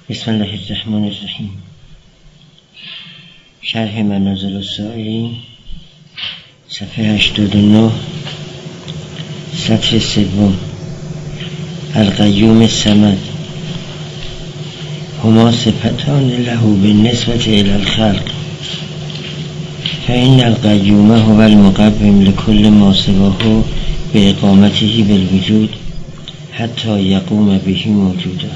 بسم الله الرحمن الرحیم. شرح منازل السائلین صفحه 89 سطر سوم. القیوم الصمد هما صفتان له بالنسبة الى الخلق فإن القیوم هو المقوم لكل ما سواه بإقامته بالوجود حتى يقوم به موجودا.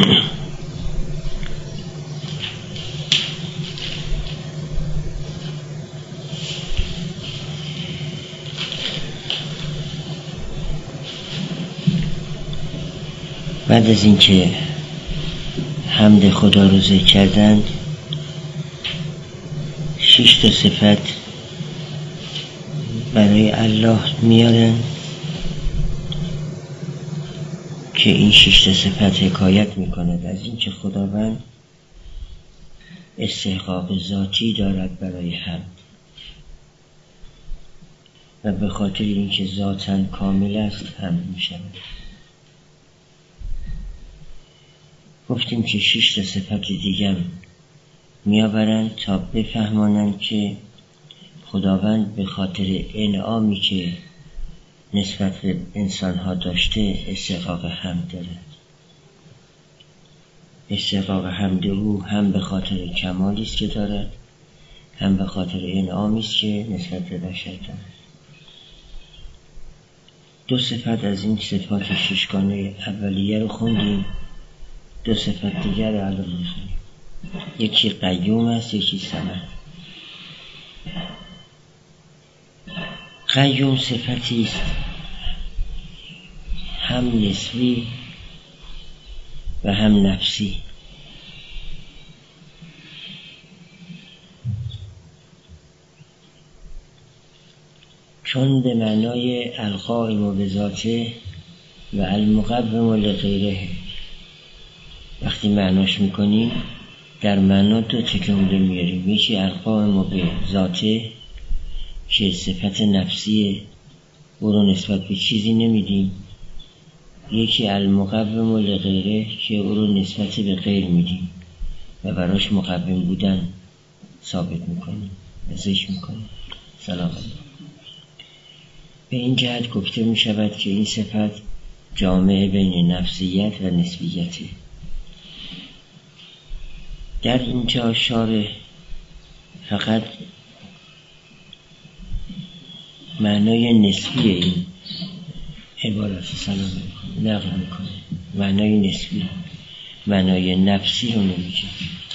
بعد از اینکه حمد خدا رو ذکر کردند 6 تا صفت برای الله میارن که این 6 تا صفت حکایت میکند از اینکه خداوند استحقاق ذاتی دارد برای حمد و به خاطر اینکه ذاتاً کامل است حمد میشود. گفتیم که 6 تا صفت دیگر میآورند تا بفهمانند که خداوند به خاطر انعامی که نسبت به انسانها داشته استحقاق حمد دارد. استحقاق حمد او هم به خاطر کمالی است که دارد، هم به خاطر انعامی است که نسبت به بشر دارد. 2 صفت از این صفات 6گانه اولیه رو خوندیم، 2 صفت دیگر رو الان می‌خونیم. یکی قیوم است، یکی صمد. قیوم صفتی است هم نسبی و هم نفسی. چون به معنای القائم بذاته و المقوم لغیره وقتی معناش میکنیم در معنا 2 تکمله میاریم. یکی القائم به ذاته که صفت نفسیه، او رو نسبت به چیزی نمیدیم. یکی المقوم لغیره که او رو نسبت به غیر میدیم و براش مقوم بودن ثابت میکنیم، ذکر میکنیم. سلام علیکم. به این جهت گفته میشود که این صفت جامع بین نفسیت و نسبیته. در اینجا شارح فقط معنای نسبی این عبارت سلام نقل میکنه، معنای نسبی، معنای نفسی رو نمیگه.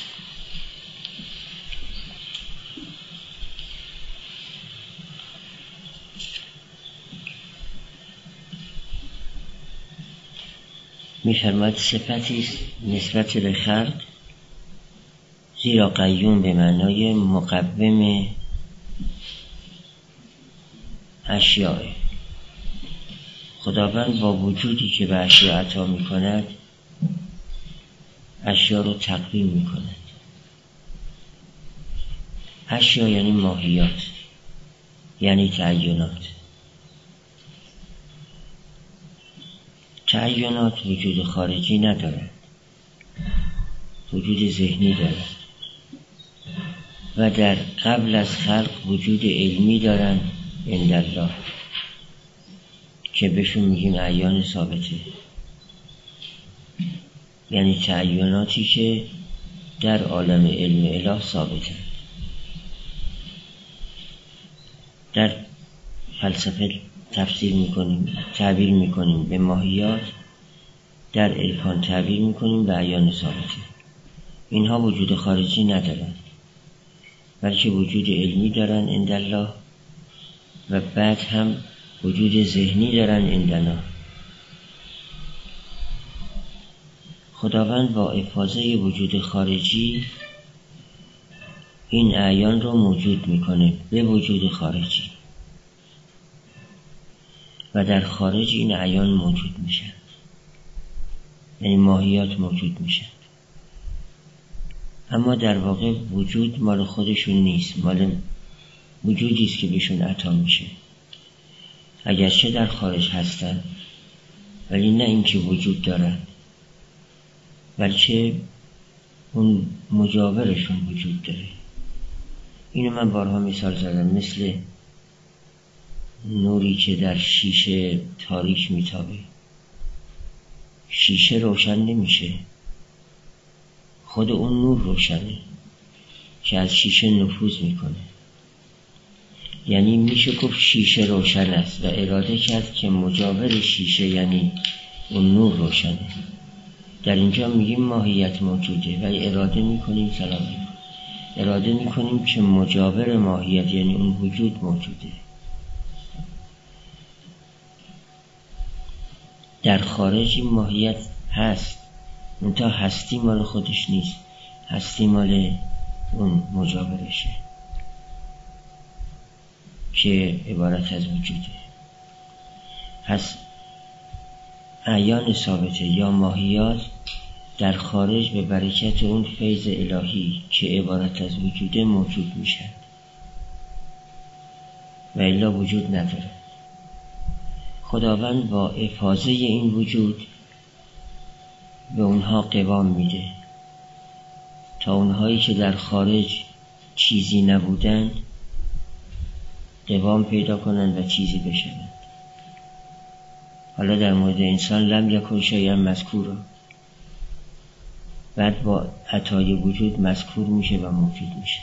میفرماید صفتی است نسبت به خلق، زیرا قیوم به معنای مقوم اشیاء. خداوند با وجودی که به اشیاء عطا می کند اشیاء رو تقویم می کند. اشیاء یعنی ماهیات، یعنی تعینات. تعینات وجود خارجی ندارد، وجود ذهنی دارد و در قبل از خلق وجود علمی دارند عند الله که بهشون میگیم اعیان ثابته، یعنی تعیناتی که در عالم علم اله ثابته. در فلسفه تفسیر میکنیم، تعبیر میکنیم به ماهیات، در عرفان تعبیر میکنیم به اعیان ثابته. اینها وجود خارجی ندارند بلکه وجود علمی دارن عند الله و بعد هم وجود ذهنی دارن عندنا. خداوند با افاضه وجود خارجی این اعیان رو موجود میکنه به وجود خارجی و در خارج این اعیان موجود میشن، یعنی ماهیات موجود میشن. اما در واقع وجود مال خودشون نیست، مال وجودی است که بهشون عطا میشه. اگرچه در خارج هستن ولی نه اینکه وجود دارن، بلکه اون مجاورشون وجود داره. اینو من بارها مثال زدم، مثل نوری که در شیشه تاریک میتابه. شیشه روشن نمیشه، خود اون نور روشنه که از شیشه نفوذ میکنه. یعنی میشه گفت شیشه روشن است و اراده کرد که مجاور شیشه یعنی اون نور روشنه. در اینجا میگیم ماهیت موجوده و اراده میکنیم اراده میکنیم که مجاور ماهیت یعنی اون وجود موجوده. در خارج این ماهیت هست، منتها هستی مال خودش نیست، هستی مال اون مجاورشه که عبارت از وجوده. هست اعیان ثابته یا ماهیات در خارج به برکت اون فیض الهی که عبارت از وجوده موجود میشن و الا وجود نداره. خداوند با افاضه این وجود به اونها قوام میده تا اونهایی که در خارج چیزی نبودن قوام پیدا کنند و چیزی بشوند. حالا در مورد انسان لم یکن شیئا مذکورا، بعد با عطای وجود مذکور میشه و موجود میشه،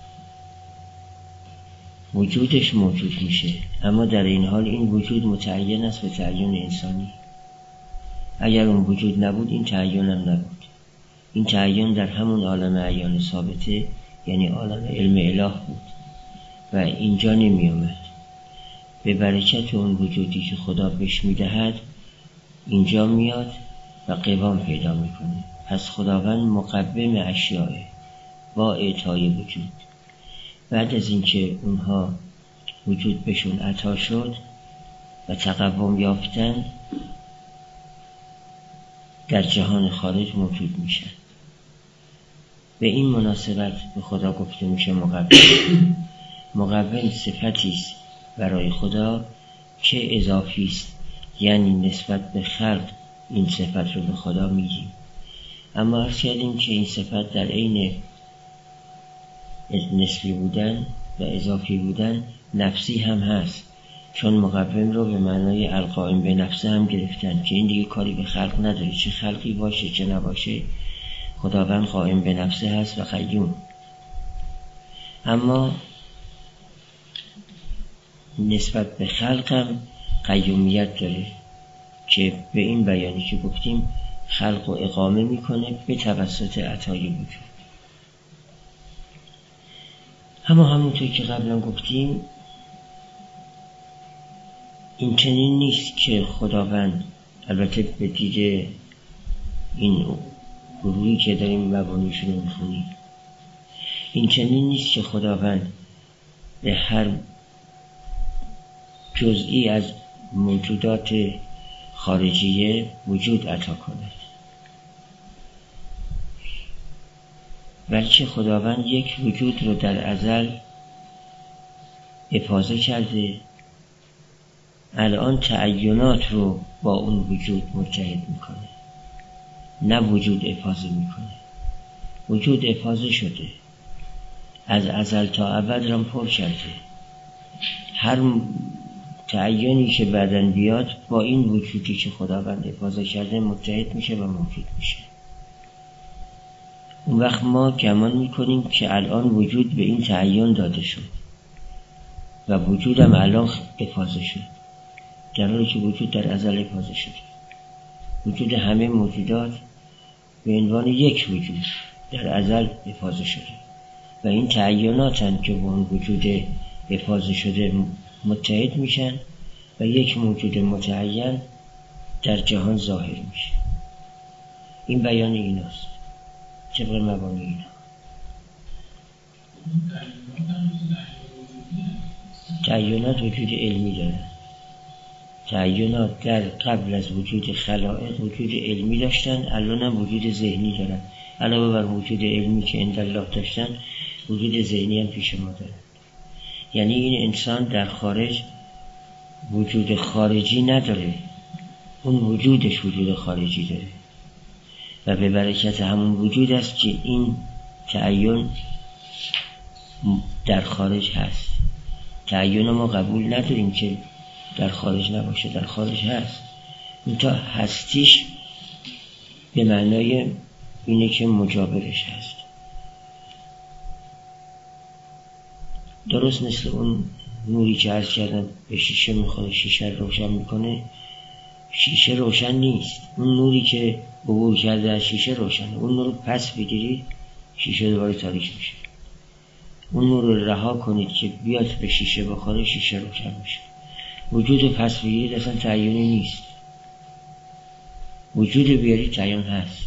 وجودش موجود میشه. اما در این حال این وجود متعین است به تعین انسانی. اگر اون وجود نبود این تعین هم نبود. این تعین در همون عالم اعیان ثابته یعنی عالم علم اله بود و اینجا نمی آمد. به برکت اون وجودی که خدا بهش میدهد اینجا میاد و قوام پیدا میکنه. پس خداوند مقوم اشیاء با اعطای وجود. بعد از اینکه اونها وجود بهشون عطا شد و تقوم یافتن در جهان خارج موجود میشن. به این مناسبت به خدا گفته میشه مقوم. مقوم صفتی است برای خدا که اضافی است، یعنی نسبت به خلق این صفت رو به خدا میگیم. اما عرض کردیم که این صفت در عین نسبی بودن و اضافی بودن نفسی هم هست، چون مقوم رو به معنای القائم به نفسه هم گرفتن که این دیگه کاری به خلق نداره، چه خلقی باشه چه نباشه خداوند قائم به نفسه هست و قیوم. اما نسبت به خلق هم قیومیت داره که به این بیانی که گفتیم خلق و اقامه میکنه به توسط عطای وجود. اما همونطور که قبلا گفتیم این چنین نیست که خداوند، البته به دید این گروهی که داریم مبانیشون رو میخونیم، این چنین نیست که خداوند به هر جزئی از موجودات خارجیه وجود عطا کند، بلکه خداوند یک وجود رو در ازل افاضه کرده، الان تعینات رو با اون وجود متحد میکنه، نه وجود افاضه میکنه. وجود افاضه شده، از ازل تا ابد رو پر کرده. هر تعینی که بعداً بیاد با این وجودی که خداوند افاضه کرده متحد میشه و موجود میشه. اون وقت ما گمان میکنیم که الان وجود به این تعین داده شد و وجودم الان افاضه شد، در حالی که وجود در ازل افاضه شده. وجود همه موجودات به عنوان یک وجود در ازل افاضه شده و این تعیناتن که با اون وجود افاضه شده متحد میشن و یک موجود متعین در جهان ظاهر میشه. این بیان ایناست طبق مبانی اینا. تعینات وجود علمی دارن. تعینات در قبل از وجود خلائق وجود علمی داشتن، الان هم وجود ذهنی دارن. علاوه بر وجود علمی که عند الله داشتن، وجود ذهنی هم پیش ما دارن. یعنی این انسان در خارج وجود خارجی نداره، اون وجودش وجود خارجی داره. و به برکت همون وجود است که این تعین در خارج هست. تعین ما قبول نداریم که در خارج نباشه، در خارج هست. منتها هستیش به معنای اینه که مجاورش هست. درست مثل اون نوری که عرض کردم به شیشه میخوره، شیشه روشن میکنه، شیشه روشن نیست. اون نوری که عبور کرده از شیشه روشنه. اون نور رو پس بگیرید شیشه دوباره تاریک میشه. اون نور رو رها کنید که بیاد به شیشه بخوره، شیشه روشن میشه. وجود رو پس بگیرید اصلا تعیینی نیست. وجود بیارید تعیین هست.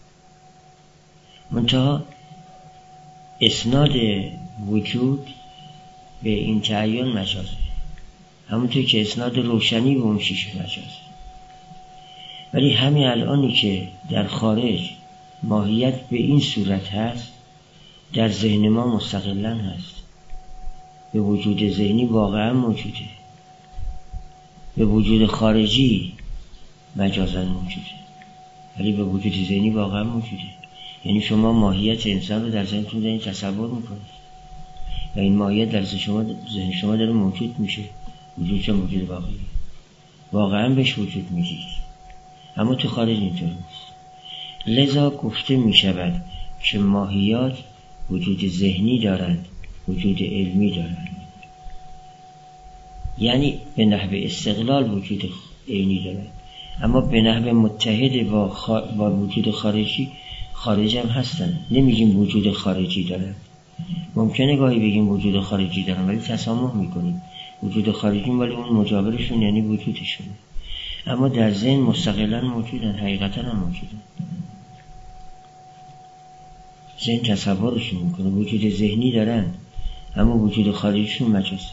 منتها اسناد وجود به این تعیین مجازه، همونطور که اسناد روشنی به اون شیشه مجازه. ولی همین الانی که در خارج ماهیت به این صورت هست، در ذهن ما مستقلاً هست. به وجود ذهنی واقعا موجوده، به وجود خارجی مجازاً موجوده، ولی به وجود ذهنی واقعا موجوده. یعنی شما ماهیت انسان رو در ذهنتون دارین تصور میکنید و این ماهیت در ذهن شما داره موجود میشه. وجود چه موجود واقعی، واقعا بهش وجود میگید، اما تو خارج اینطور نیست. لذا گفته میشود که ماهیات وجود ذهنی دارند، وجود علمی دارند. یعنی به نحو استقلال وجود عینی دارند، اما به نحو متحد با وجود خارجی خارج هم هستن. نمیگیم وجود خارجی دارن. ممکنه گاهی بگیم وجود خارجی دارن ولی تسامح میکنیم. وجود خارجی ولی اون مجاورشون یعنی وجودشون، اما در ذهن مستقلا موجودن، حقیقتا هم موجودن. ذهن تصورشون میکنه، وجود ذهنی دارن اما وجود خارجیشون مجازه.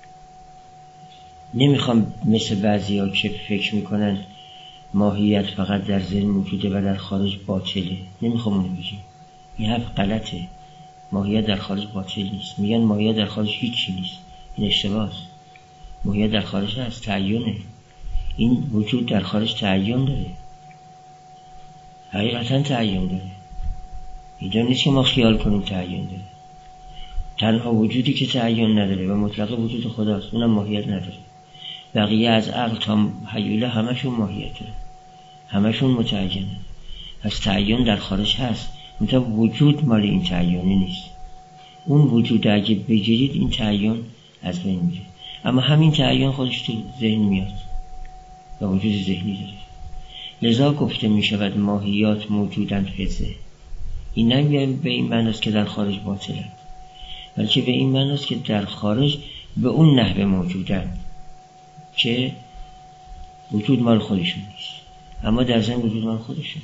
نمیخوام مثل بعضی ها که فکر میکنن ماهیت فقط در ذهن موجوده و در خارج باطله. نمیخوام اونو بگیم، این حرف غلطه. ماهیت در خارج باطل نیست. میگن ماهیت در خارج هیچی نیست، این اشتباهه. ماهیت در خارج هست، تعیینه. این وجود در خارج تعیین داره، حقیقتا تعیین داره. اینجا نیست که ما خیال کنیم تعیین داره. تنها وجودی که تعیین نداره و مطلق وجود خداست، اونم ماهیت نداره. بقیه از عقل تا هیوله همشون ماهیت داره، همشون متعینه. پس تعیین در خارج هست، منتها وجود مال این تعیینی نیست. اون وجود اگه بگیرید این تعیین از بین میره، اما همین تعیین خودش تو ذهن میاد و وجود ذهنی داره. لذا گفته میشود ماهیات موجودند فیزه. این نمیگه به این معناست که در خارج باطلند، بلکه به این معناست که در خارج به اون نحوه موجودند که وجود مال خودشون نیست، اما در ذهن وجود مال خودشون.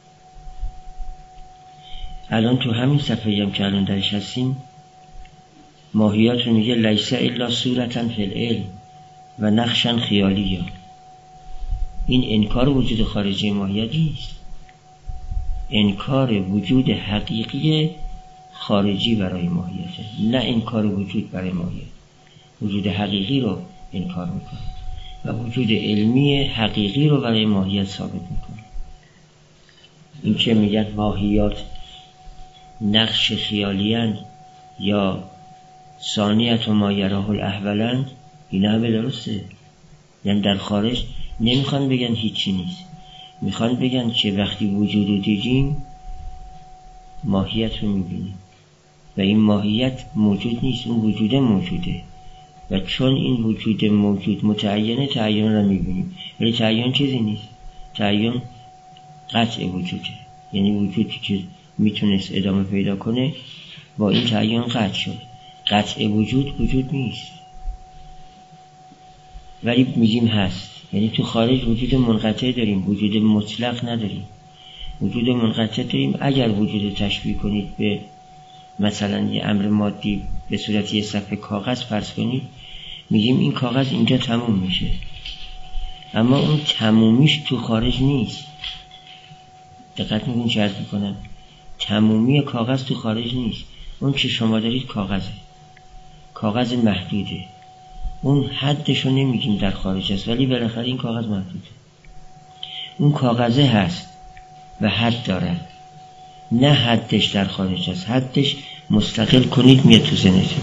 الان تو همین صفحه‌ای هم که الان درش هستیم ماهیات رو میگه لیس الا صورتن فی العلم و نقشن خیالیه. این انکار وجود خارجی ماهیت نیست، انکار وجود حقیقی خارجی برای ماهیته، نه انکار وجود برای ماهیت. وجود حقیقی رو انکار میکنه و وجود علمی حقیقی رو برای ماهیت ثابت میکنه. این که میگن ماهیات نقش خیالیان یا ثانیت و ما یراه الاحولند، این همه درسته. یعنی در خارج نمیخوان بگن هیچی نیست، میخوان بگن که وقتی وجود رو دیدیم ماهیت رو میبینیم و این ماهیت موجود نیست، اون وجود موجوده و چون این وجود موجود متعینه تعین رو میبینیم. ولی تعین چیزی نیست، تعین قطع وجوده. یعنی وجودی که میتونست ادامه پیدا کنه با این تعین قطع شد. قطع وجود نیست ولی میگیم هست. یعنی تو خارج وجود منقطع داریم، وجود مطلق نداریم. وجود منقطع داریم. اگر وجود تشبیه کنید به مثلا یه امر مادی به صورت یه صفحه کاغذ فرض کنید، میگیم این کاغذ اینجا تموم میشه، اما اون تمومیش تو خارج نیست. دقت میکنید چه عرض میکنم؟ تمومی کاغذ تو خارج نیست. اون که شما دارید کاغذه، کاغذ محدوده. اون حدشو نمیگیم در خارج است، ولی بالاخره این کاغذ محدوده. اون کاغذه هست و حد دارد، نه حدش در خارج است. حدش مستقل کنید میاد تو ذهنتون.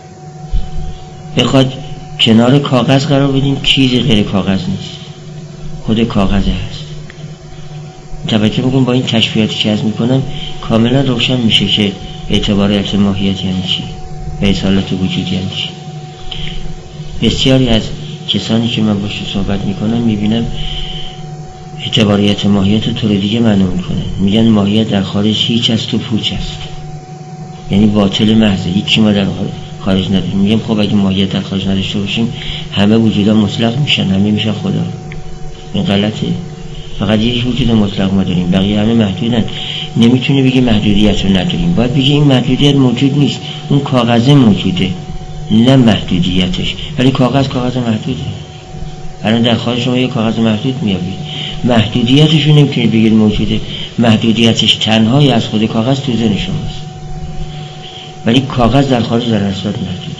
بخواد کنار کاغذ قرار بدیم، چیزی غیر کاغذ نیست، خود کاغذ هست. توجه بکن با این تشبیهاتی که از میکنم کاملا روشن میشه که اعتباریت ماهیت یعنی چی و اصالت وجود یعنی چی. بسیاری از کسانی که من باشون صحبت میکنم میبینم اعتباریت ماهیت رو طور دیگه معنی میکنن. میگن ماهیت در خارج هیچ است و پوچ است، یعنی باطل محضه، هیچی ما در خارج نداریم. میگم خب اگه ماهیت در خارج نداشته باشیم همه وجودا مطلق میشن، همه میشن خدا. این غلطه. فقط یک وجود مطلق ما داریم، بقیه همه محدودن. نمیتونی بگی محدودیت رو نداریم، باید بگی این محدودیت موجود نیست، اون کاغذه موجوده نه محدودیتش. ولی کاغذ محدوده. الان در خارج شما یک کاغذ محدود میابید، محدودیتش رو نمیتونید بگید موجوده، محدودیتش تنهایی از خود کاغذ تو ذهن شماست، ولی کاغذ در خارج در اصل محدود.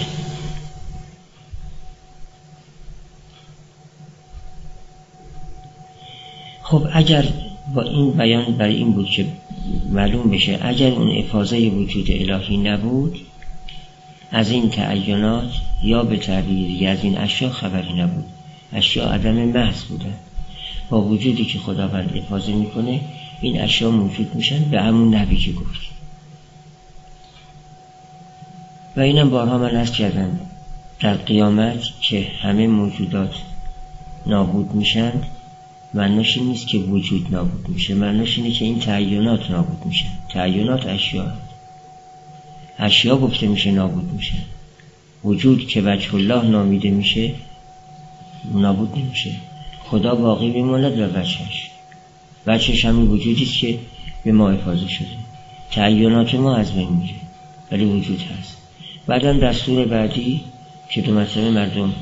خب اگر با این بیان برای این بود که معلوم بشه اگر اون افاضه وجود الهی نبود، از این تعینات یا به تعبیر دیگه از این اشیا خبری نبود، اشیا عدم محض بودن. با وجودی که خداوند افاضه میکنه این اشیا موجود میشن به همون نحوی که گفت. و اینم بارها من عرض کردم در قیامت که همه موجودات نابود میشن، معناش این نیست که وجود نابود میشه، معناش اینه که این تعینات نابود میشن. تعینات اشیا گفته میشه نابود میشه. وجود که وجه الله نامیده میشه نابود نمیشه، خدا باقی میماند و وجهش همین وجودیست که به ما افاضه شده. تعینات ما از بین میره ولی وجود هست. بعدم دستور بعدی که دو مرتبه مردم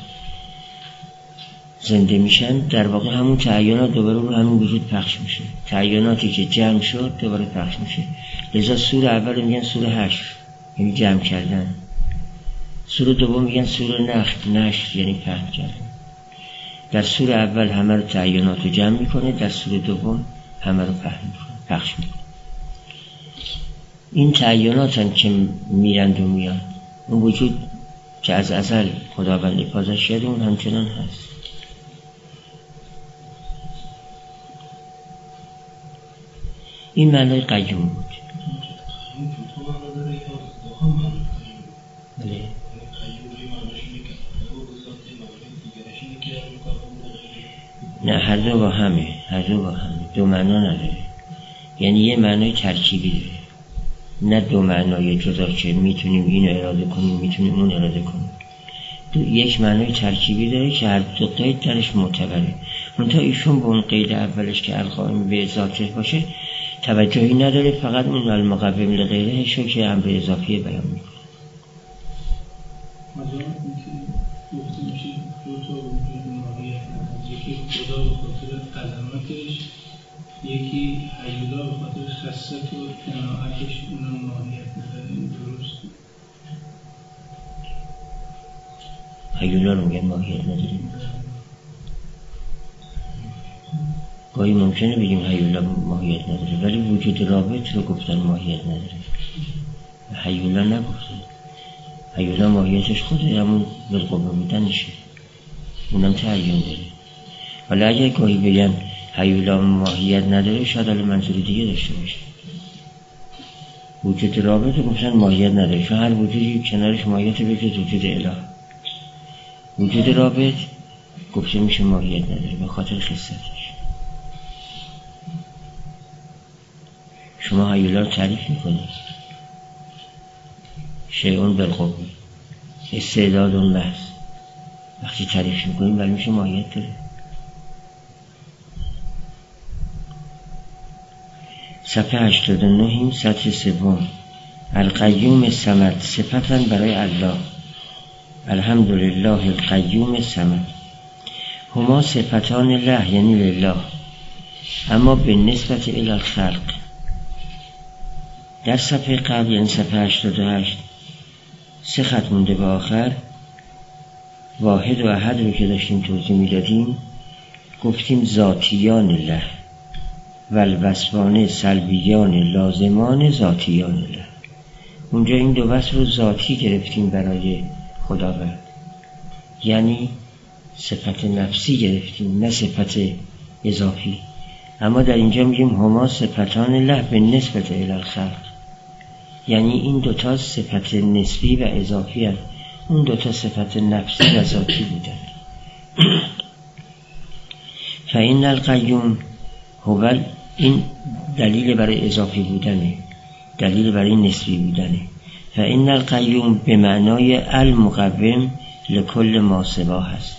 زنده میشن، در واقع همون تعینات دوباره رو همون وجود پخش میشه. تعیناتی که جمع شد دوباره پخش میشه. لذا سور اول میگن سور حشر یعنی جمع کردن، سور دوم میگن سور نشر یعنی پهن کردن. در سور اول همه رو تعینات رو جمع میکنه، در سور دوم همه رو پخش میکنه. این تعینات هم که میرند و میان، اون وجود که از ازل خداوند افاضه‌اش کرده اون همچنان هست. این معنای قیوم بود. نه هر دو با همه، دو معنا نداره. یعنی یه معنای ترکیبی داره، نه دو معنای جدا که میتونیم اینو اراده کنیم میتونیم اون اراده کنیم. یک معنای ترکیبی داره که هر دو قید درش معتبره. منتها ایشون به اون قید اولش که القائم به ذاته باشه توجهی نداره، فقط اون المقوم لغیره شو که امر اضافی بیان میکنه. مثلا اینکه گفته میشه دو تا وجود ماهیت نداره، یکی خدا به خاطر عظمتش، یکی حیولا به خاطر خست و قناعتش اونم ماهیت نداره. این درست؟ حیولا رو میگن ماهیت نداریم. گاهی ممکنه بگیم حیولا ماهیت نداره ولی وجود رابط رو گفتن ماهیت نداره، حیولا نگفتن. حیولا ماهیتش خوده همون بالقوه بودنشه، اونم تعین داره. ولی اگر گاهی بگن حیولا ماهیت نداره شاید الان منظور دیگه داشته باشه. وجود رابط رو گفتن ماهیت نداره چون هر وجودی کنارش ماهیت به جز وجود اله. وجود رابط گفته میشه ماهیت نداره به خاطر خصتش. شما حیولا رو تعریف میکنید، شیعون بالقوه، استعداد اون محض، وقتی تعریف میکنید ولی میشه ماهیت داره. صفحه 89 سطر سوم. القیوم صمد صفتاً برای الله. الحمدلله القیوم صمد. هما صفتان الله یعنی لله، اما به نسبت الی الخلق. در صفحه قبل یعنی صفحه 88 سه خط مونده به آخر، واحد و احد رو که داشتیم توضیح میدادیم گفتیم ذاتیان الله و الوصفان سلبیان لازمان ذاتیان له. اونجا این دو وصف رو ذاتی گرفتیم برای خداوند، یعنی صفت نفسی گرفتیم نه صفت اضافی. اما در اینجا میگیم هما صفتان له به نسبت الی الخلق، یعنی این دوتا صفت نسبی و اضافی هست، اون دوتا صفت نفسی و ذاتی بودن. فإن القیوم هو، این دلیل برای اضافی بودنه، دلیل برای نسبی بودنه. فإن القیوم به معنای المقوم لکل ما سوا هست.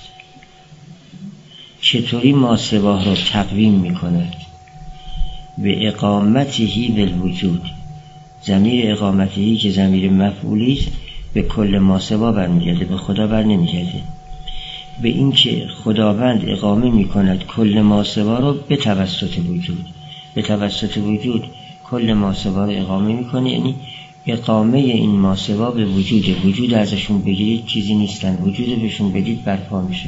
چطوری ما سوا را تقویم میکند؟ به اقامتهی بالوجود، ضمیر اقامتهی که ضمیر مفعولی است به کل ما سوا برمیگرده، به خدا بر نمیگرده. به این که خداوند اقامه میکند کل ما سوا را به توسط وجود، به توسط وجود کل ما سوا را اقامه میکنه، یعنی اقامه این ما سوا به وجود، وجود ازشون بگیرید چیزی نیستن، وجود بهشون بدید برپا میشه.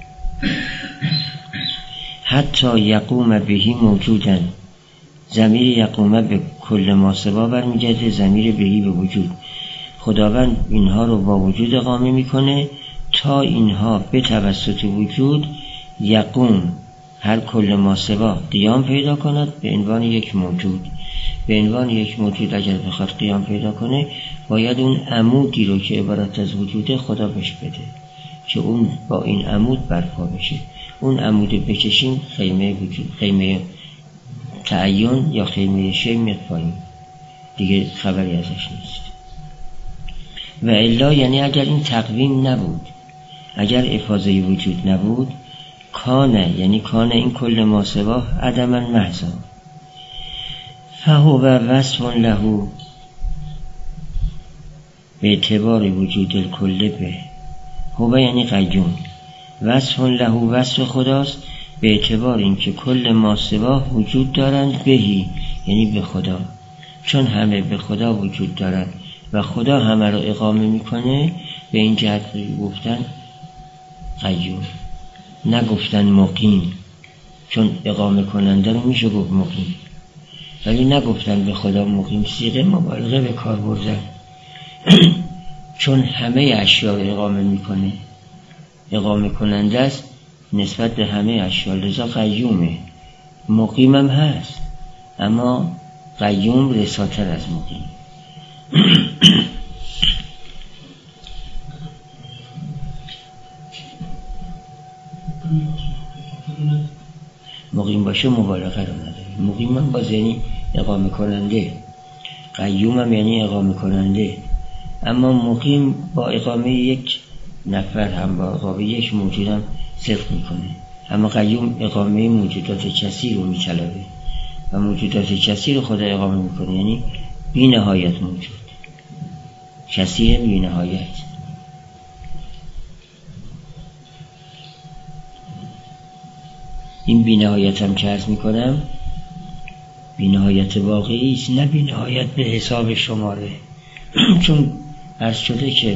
حتی یقوم بهی موجودن، ضمیر یقومه به کل ما سوا برمیگرده، ضمیر بهی به وجود. خداوند اینها رو با وجود اقامه میکنه تا اینها به توسط وجود یقوم، هر کل ما سوا قیام پیدا کند به عنوان یک موجود. به عنوان یک موجود اگر بخواد قیام پیدا کنه باید اون عمودی رو که عبارت از وجوده خدا بهش بده که اون با این عمود برپا بشه. اون عمود بکشیم خیمه وجود، خیمه تعین یا خیمه شی میاد پایین، دیگه خبری ازش نیست. و الا یعنی اگر این تقویم نبود، اگر افاضه وجود نبود، کانه یعنی کانه این کل ما سوا عدما محضا، فهو وصف له به اعتبار وجود الکل به، هو یعنی قیوم، وصف له وصف خداست به اعتبار اینکه کل ما سوا وجود دارند بهی، یعنی به خدا، چون همه به خدا وجود دارند و خدا همه رو اقامه میکنه. به این جهت گفتن قیوم، نگفتن مقیم، چون اقامه کننده رو میشه گفت مقیم، ولی نگفتن به خدا مقیم، صیغه مبالغه به کار بردن. چون همه اشیا رو اقامه میکنه، اقامه کننده است نسبت به همه اشیا، لذا قیومه. مقیم هم هست اما قیوم رساتر از مقیم. مقیم باشه مبالغه رو نداره. مقیم هم باز یعنی اقامه کننده، قیوم هم یعنی اقامه کننده. اما مقیم با اقامه یک نفر هم با اقامه یک موجود هم صدق میکنه، اما قیوم اقامه موجودات کثیر رو میطلبه و موجودات کثیر رو خدا اقامه میکنه، یعنی بی نهایت موجود، کثیر بی نهایت. این بی نهایت هم که عرض میکنم بی نهایت واقعی است، نه بی نهایت به حساب شماره. چون عرض شده که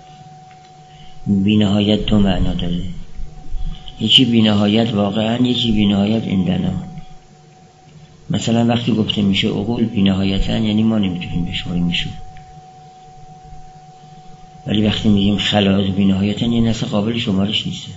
بی نهایت دو معنا داره، یکی بی نهایت واقعا، یکی بی نهایت عندنا. مثلا وقتی گفته میشه عقول بی نهایتن یعنی ما نمیتونیم بشماریمشون، ولی وقتی میگیم خلائق بی نهایتن یعنی اصلا قابل شمارش نیست.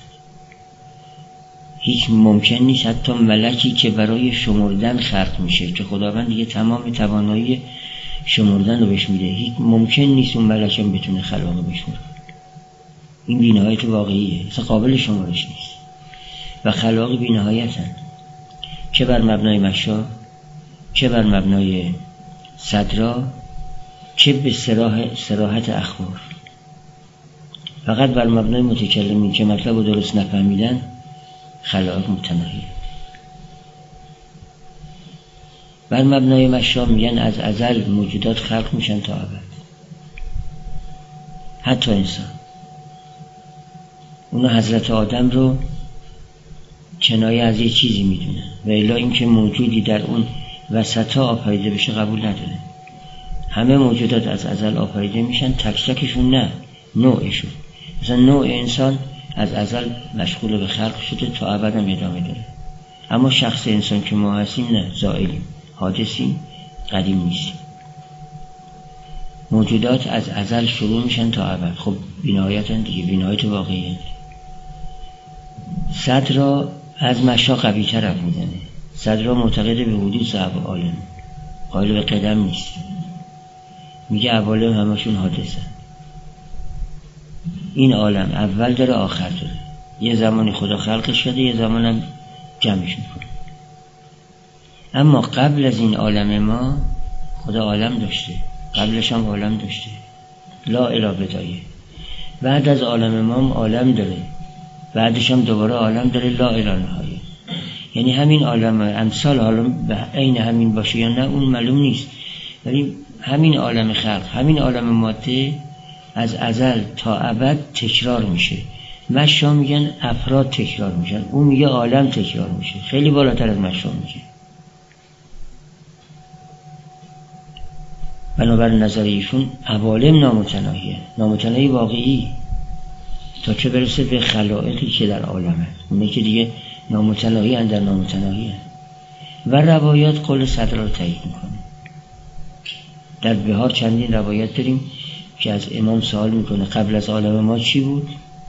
هیچ ممکن نیست حتی ملکی که برای شمردن خلق میشه که خداوند دیگه تمام توانایی شمردن رو بهش میده، هیچ ممکن نیست اون ملک هم بتونه خلائق بشماره. این بی نهایت واقعیه، اصلا قابل شمارش نیست. و خلائق بی نهایتن، چه بر مبنای مشا، چه بر مبنای صدرا، چه به صراحت اخبار. فقط بر مبنای متکلمین که مطلب رو درست نفهمیدن خلائق متناهیه. بر مبنای مشا میگن از ازل موجودات خلق میشن تا ابد، حتی انسان. اونا حضرت آدم رو کنایه از یه چیزی میدونن و الا اینکه موجودی در اون وسطا آفریده بشه قبول نداره. همه موجودات از ازل آفریده میشن، تک تکشون نه، نوعشون. مثلا نوع انسان از ازل مشغول به خلق شده تا ابد هم ادامه داره. اما شخص انسان که ما هستیم نه، زائلیم، حادثیم، قدیم نیستیم. موجودات از ازل شروع میشن تا ابد. خب بی‌نهایتن دیگه، بی‌نهایت واقعیه. صدر از مشا قوی تر حرف میزنه. صدر معتقد به حدوث عالم، قائل به قدم نیست. میگه عوالم همشون حادثن. این عالم اول داره آخر داره. یه زمانی خدا خلقش کرده، یه زمانم جمعش میکنه. اما قبل از این عالم ما خدا عالم داشته، قبلش هم عالم داشته، لا اله بدایه. بعد از عالم ما هم عالم داره، بعدش هم دوباره عالم داره، لا اله نهایه. یعنی همین عالم امثال عالم به عین همین باشه یا نه اون معلوم نیست، ولی همین عالم خلق، همین عالم ماده از ازل تا ابد تکرار میشه. مشا میگن افراد تکرار میشن، اون میگه عالم تکرار میشه، خیلی بالاتر از مشا میگه. بنابراین نظر ایشون عوالم نامتناهیه، نامتناهی واقعی، تا چه برسه به خلائقی که در عالمه، اونه که دیگه نامتناهی اندر نامتناهیه. و روایات قول صدر رو تایید میکنه. در بهار چندین روایت داریم که از امام سوال میکنه قبل از عالم ما چی بود؟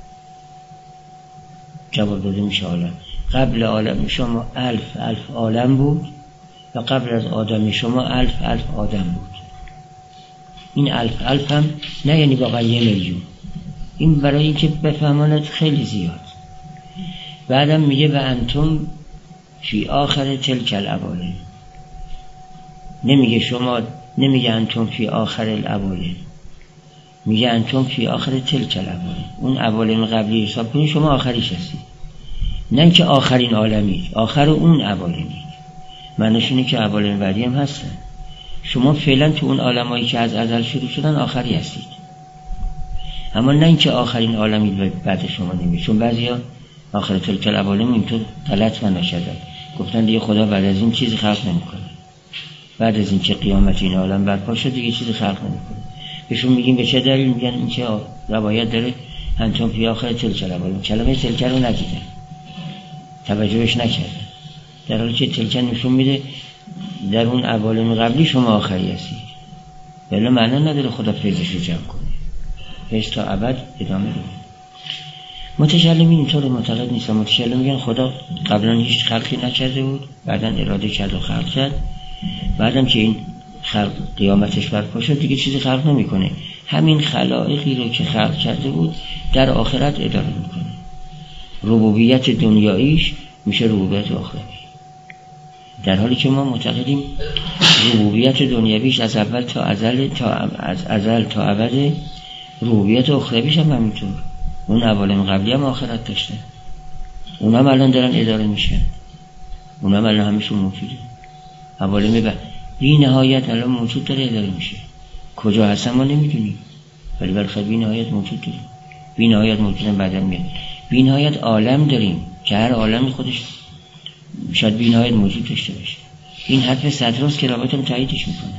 جواب داده میشه عالم. قبل عالم شما 1000 عالم بود و قبل از آدم شما 1000 آدم بود. این 1000 هم نه یعنی واقعا 1 میلیون، این برای اینکه بفهماند خیلی زیاد. بعدم میگه و انتم فی آخر تلک العوالم. نمیگه انتم فی آخر العوالم، میگه انتم فی آخر تلک العوالم. اون عوالم قبلی حساب کنید، شما آخریش هستید، نه اینکه آخرین عالمید، آخر اون عوالمید. معنیش اینه که عوالم بعدی هم هستن. شما فعلا تو اون عالمایی که از ازل شروع شدن آخری هستید، اما نه اینکه آخرین عالمید بعد شما نمید. چون بعضیا آخر تلک العوالم اینطور غلط معنا کردن، گفتن دیگه خدا بعد از این چیزی خلق نمیکنه، بعد از این که قیامت این عالم برپا شد دیگه چیزی خلق نمیکنه. بهشون میگیم به چه دلیل؟ میگن این که روایت داره انتم فی آخر تلک العوالم. کلمه تلک رو ندیدن، توجهش نکردن، در حالی که تلک نشون میده در اون عوالم قبلی شما آخری هستید. ولی معنا نداره خدا فیضش رو جمع کنه، فیض تا ابد ادامه داره. متکلمین اینطور معتقد نیستن. متکلم میگن خدا قبلا هیچ خلقی نکرده بود، بعدا اراده کرد و خلق کرد، بعدم که این خلق قیامتش برپا شد دیگه چیزی خلق نمیکنه، همین خلائقی رو که خلق کرده بود در آخرت اداره میکنه. ربوبیت دنیاییش میشه ربوبیت آخرتی، در حالی که ما معتقدیم ربوبیت دنیویش از اول تا ازل تا ابد، ربوبیت اخرویش هم همینطور. اون عوالم قبلی هم آخرت داشته، اون هم الان دارن اداره میشن، اون هم الان همیشون موجوده. عوالم بی نهایت الان موجود داره، اداره میشه. کجا هستن ما نمیدونیم، ولی بالاخره بی نهایت موجود داریم. بی نهایت موجودن بعدا میاد. بی نهایت عالم داریم که هر عالمی خودش شاید بی نهایت موجود داشته باشه. این حرف صدراست که روایت هم تاییدش میکنه.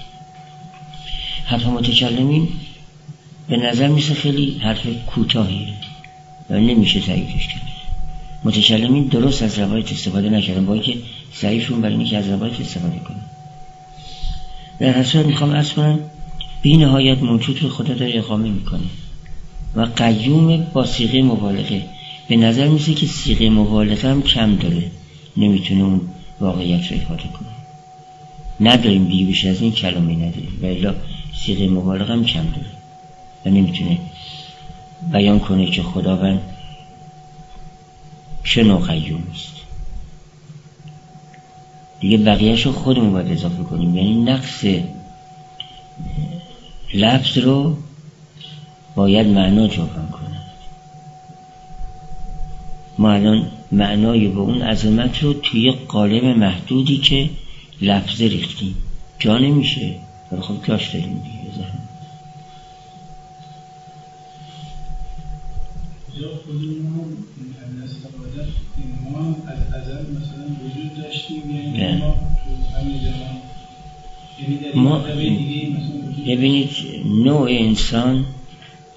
حرف متکلمین به نظر میسه خیلی حرف کوتاهیه و نمیشه تاییدش کرد. متکلمین درست از روایت استفاده نکردن، با اینکه سعیشون برای اینکه از روایت استفاده کنن. در هر صورت میخوام عرض کنم بی نهایت موجود رو خدا داره اقامه میکنه و قیوم با صیغه مبالغه. به نظر میسه که صیغه مبالغه هم کم داره، نمیتونه اون واقعیت رو ifade کنه. نداریم دیگه بیشتر از این کلمه نداریم، ولی صیغه مبالغه هم کم داره و نمیتونه بیان کنه که خداوند چه نوع قیوم است. دیگه بقیهش رو خودمون باید اضافه کنیم، یعنی نقص لفظ رو باید معنا جبران کنه. ما الان معنای به اون عظمت رو توی قالب محدودی که لفظ ریختیم، جا نمیشه، ولی خب جاش داریم دیگه. زحمت یا خودمون هم استفاده ما هم از ازل مثلا وجود داشتیم، یعنی ما تو همین زمان، یعنی در این مرتبه دیگه مثلا ببینید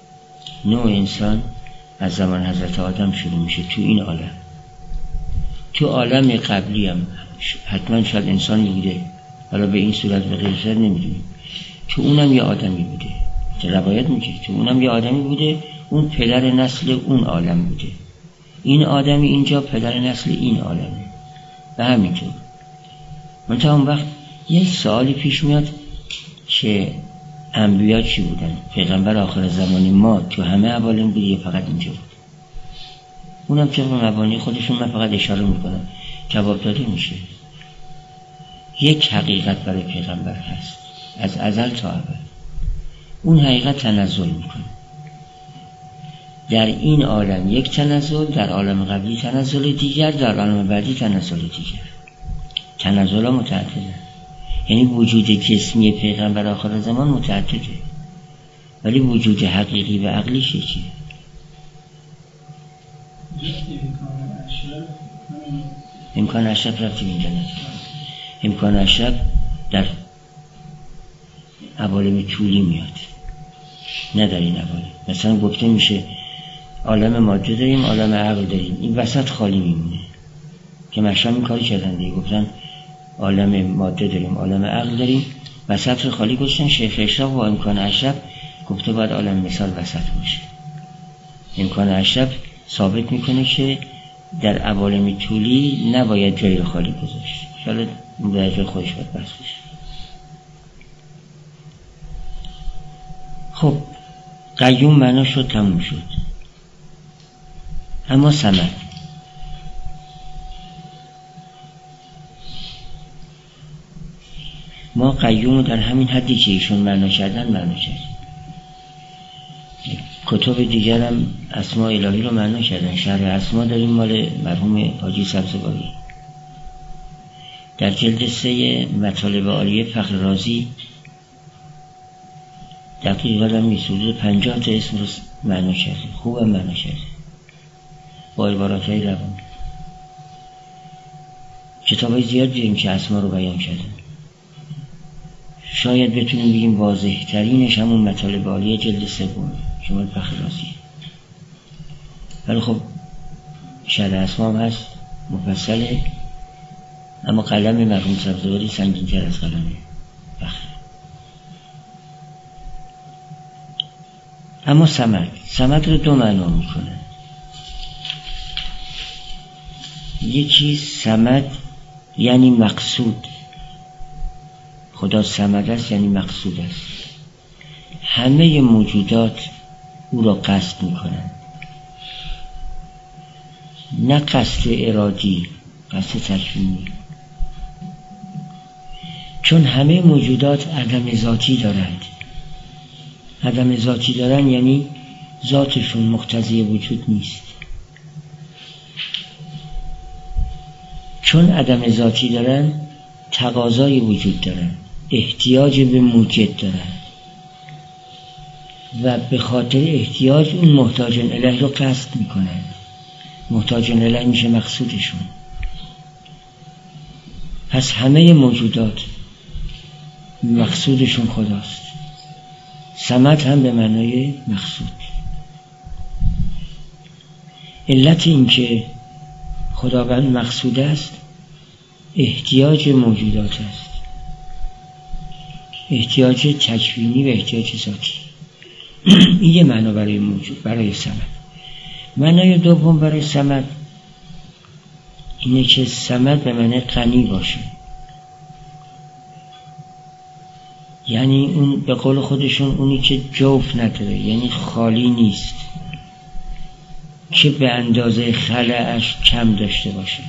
نوع انسان از زمان حضرت آدم شروع میشه تو این عالم. تو عالم قبلی هم حتما شاید انسانی بوده، حالا به این صورت به غیر صورت نمیدونیم، تو اونم یه آدمی بوده، روایت میگه تو اونم یه آدمی بوده، اون پدر نسل اون عالم بوده، این آدمی اینجا پدر نسل این عالمه و همینطور. منتها اون وقت یه سوالی پیش میاد که انبیا چی بودن؟ پیغمبر آخر زمان ما تو همه عوالم بود یا فقط اینجا بود؟ اونم طبق مبانی خودشون من فقط اشاره میکنم، جواب داده میشه. یک حقیقت برای پیغمبر هست از ازل تا ابد، اون حقیقت تنزل میکنه. در این عالم یک تنزل، در عالم قبلی تنزل دیگر، در عالم بعدی تنزل دیگر. تنزل ها متعدده، یعنی وجود جسمی پیغمبر آخر زمان متعدده، ولی وجود حقیقی و عقلیش چیه؟ امکان اشرف رفتی اینجا نداره. امکان اشرف در عوالم طولی میاد، نه در این عوالم. مثلا گفته میشه عالم ماده داریم، عالم عقل داریم، این وسط خالی میمونه که مشام این کاری کردن دیگه، گفتن عالم ماده داریم، عالم عقل داریم، وسط رو خالی گذاشتن. شیخ اشراق با امکان اشرف گفته باید عالم مثال وسط باشه. امکان اشرف ثابت میکنه که در عوالم طولی نباید جایی رو خالی گذاشت. شاید این درجه خودش باید بحث بشه. خب قیوم معنا شد، تموم شد. اما صمد، ما قیوم رو در همین حدی که ایشون معنا کردن معنا کردیم. کتب دیگر هم اسماء الهی رو معنا کردن. شرح اسما داریم مال مرحوم حاجی سبزواری. در جلد 3 مطالب عالیه فخر رازی دقیق یادم نیست، حدود 50 تا اسم رو معنا کرده، خوبم معنا کرده با عباراتهای روان. کتابای زیاد دیدیم که اسما رو بیان کردن. شاید بتونیم بگیم واضح ترینش همون مطالب عالیه جلد 3 شمال فخر رازی. ولی خب شرح اسما هم هست مفصله، اما قلم مرحوم سبزواری سنگین‌تر از قلم فخر. اما صمد رو 2 معنا میکنه. یکی صمد یعنی مقصود، خدا صمد است یعنی مقصود است. همه موجودات او را قصد میکنند، نه قصد ارادی، قصد تکوینی. چون همه موجودات عدم ذاتی دارند. عدم ذاتی دارن یعنی ذاتشون مقتضی وجود نیست. چون عدم ذاتی دارن تقاضای وجود دارن، احتیاج به موجد دارن و به خاطر احتیاج اون محتاج الیه رو قصد میکنن. محتاج الیه میشه مقصودشون. پس همه موجودات مقصودشون خداست. صمد هم به معنای مقصود. علت این که خداوند مقصود است احتیاج موجودات است، احتیاج تکوینی و احتیاج ذاتی. این یه معنا برای موجود، برای صمد. معنای دوم برای صمد اینه که صمد به معنی غنی باشه، یعنی اون به قول خودشون اونی که جوف نداره، یعنی خالی نیست، که به اندازه خلأش کم داشته باشه.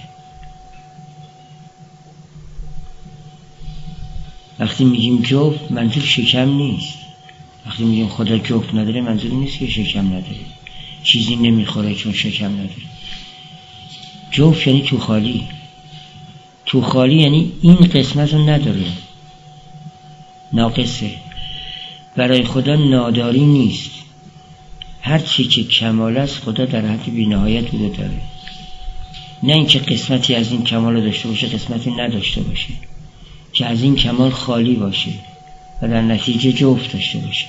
وقتی میگیم جوف منظور شکم نیست. وقتی میگیم خدا جوف نداره منظور نیست که شکم نداره، چیزی نمیخوره چون شکم نداره. جوف یعنی تو خالی. تو خالی یعنی این قسمت رو نداره، ناقصه. برای خدا ناداری نیست. هر چی که کمال است خدا در حد بی‌نهایت بوده داره. نه اینکه قسمتی از این کمال داشته باشه قسمتی نداشته باشه، که از این کمال خالی باشه و در نتیجه جفت داشته باشه.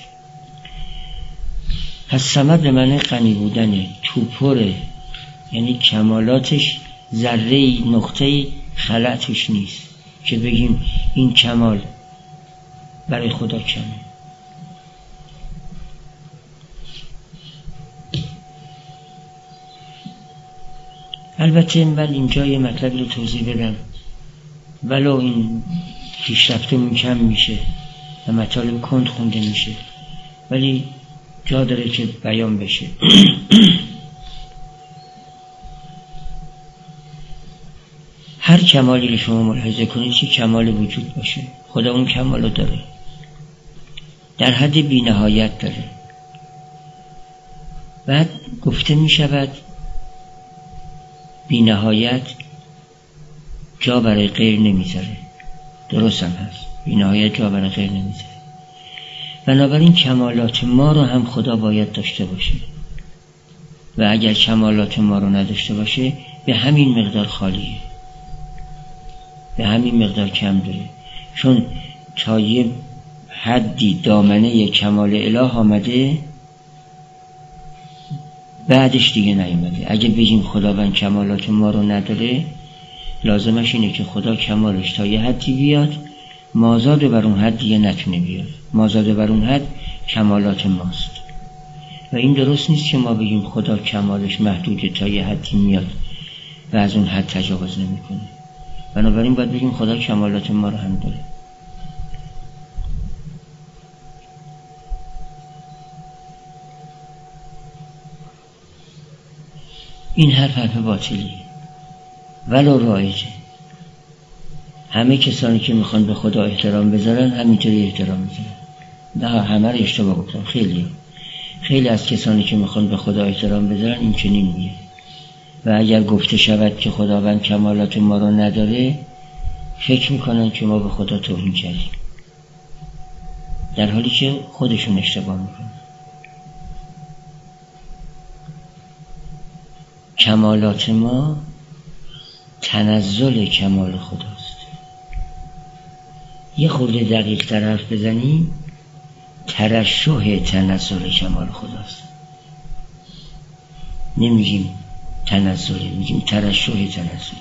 پس صمد به معنی غنی بودنه، توپره، یعنی کمالاتش ذره نقطه خلأ توش نیست که بگیم این کمال برای خدا کمه. البته من اینجا یه مطلب رو توضیح بدم، ولو این پیشرفتمون کم میشه و مطالب کند خونده میشه، ولی جا داره که بیان بشه. هر کمالی رو شما ملاحظه کنید که کمال وجود باشه، خدا اون کمال رو داره، در حد بی نهایت داره. بعد گفته می شود بی نهایت جا برای غیر نمیذاره، درست هم هست، بی نهایت جا برای غیر نمیذاره. بنابراین کمالات ما رو هم خدا باید داشته باشه و اگر کمالات ما رو نداشته باشه به همین مقدار خالیه، به همین مقدار کم داره، چون تا یه حدی دامنه کمال اله آمده بعدش دیگه نیومده. اگه بگیم خداوند کمالات ما رو نداره، لازمش اینه که خدا کمالش تا یه حدی بیاد، مازاد بر اون حد دیگه نتونه بیاد، مازاد بر اون حد کمالات ماست. و این درست نیست که ما بگیم خدا کمالش محدوده، تا یه حدی میاد و از اون حد تجاوز نمیکنه. بنابراین باید بگیم خدا کمالات ما رو هم داره. این حرف باطلیه ولو رایجه. همه کسانی که میخوان به خدا احترام بذارن همینطوری احترام میذارن. نه همه رو اشتباه گفتم، خیلی از کسانی که میخوان به خدا احترام بذارن این چنین میگه. و اگر گفته شود که خداوند کمالات ما رو نداره، فکر میکنن که ما به خدا توهین کردیم، در حالی که خودشون اشتباه میکنن. کمالات ما تنزل کمال خداست. یه خورده دقیق تر حرف بزنیم، ترشح تنزل کمال خداست. نمیگیم تنزله، میگیم ترشح تنزل.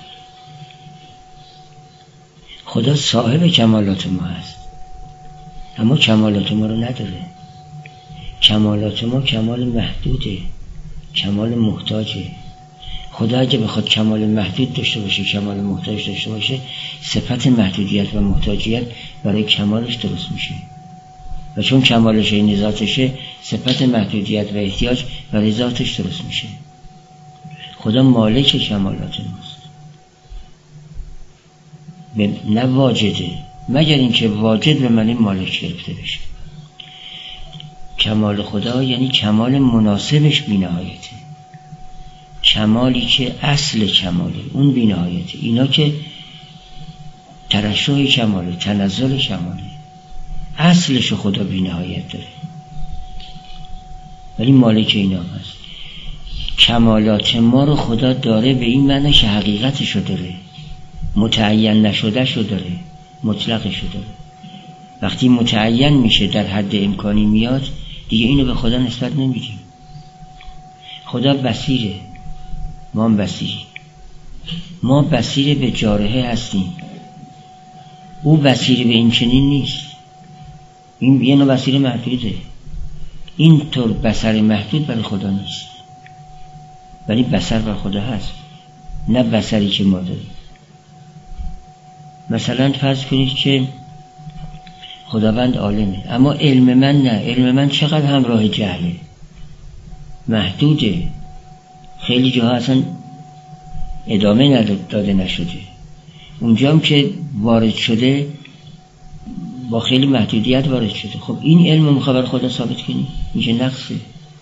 خدا صاحب کمالات ما هست، اما کمالات ما رو نداره. کمالات ما کمال محدوده، کمال محتاجه. خدا اگه بخواد کمال محدود داشته باشه، کمال محتاج داشته باشه، صفت محدودیت و محتاجیت برای کمالش درست میشه. و چون کمالش این ذاتشه، صفت محدودیت و احتیاج برای ذاتش درست میشه. خدا مالک کمالات ماست، نه واجده، مگر اینکه واجد به معنی مالک گرفته بشه. کمال خدا یعنی کمال مناسبش بی‌نهایته، کمالی که اصل کماله اون بی‌نهایته. اینا که ترشح کماله، تنزل کماله، اصلش خدا بی‌نهایت داره ولی مالک اینا هست. کمالات ما رو خدا داره به این معنی که حقیقتشو داره، متعین نشدهشو داره، مطلقشو داره. وقتی متعین میشه، در حد امکانی میاد، دیگه اینو به خدا نسبت نمیدیم. خدا بصیره، ما هم بصیریم. ما بصیر به جارحه هستیم، او بصیر به این چنین نیست. این یه نوع بصیر محدوده. این طور بصر محدود برای خدا نیست، ولی بصر بر خدا هست، نه بصری که ما داریم. مثلا فرض کنید که خداوند عالمه، اما علم من نه. علم من چقدر همراه جهله، محدوده. خیلی جاها اصلا ادامه داده نشده. اونجا هم که وارد شده با خیلی محدودیت وارد شده. خب این علم مخابر خدا ثابت کنی میشه نقصه.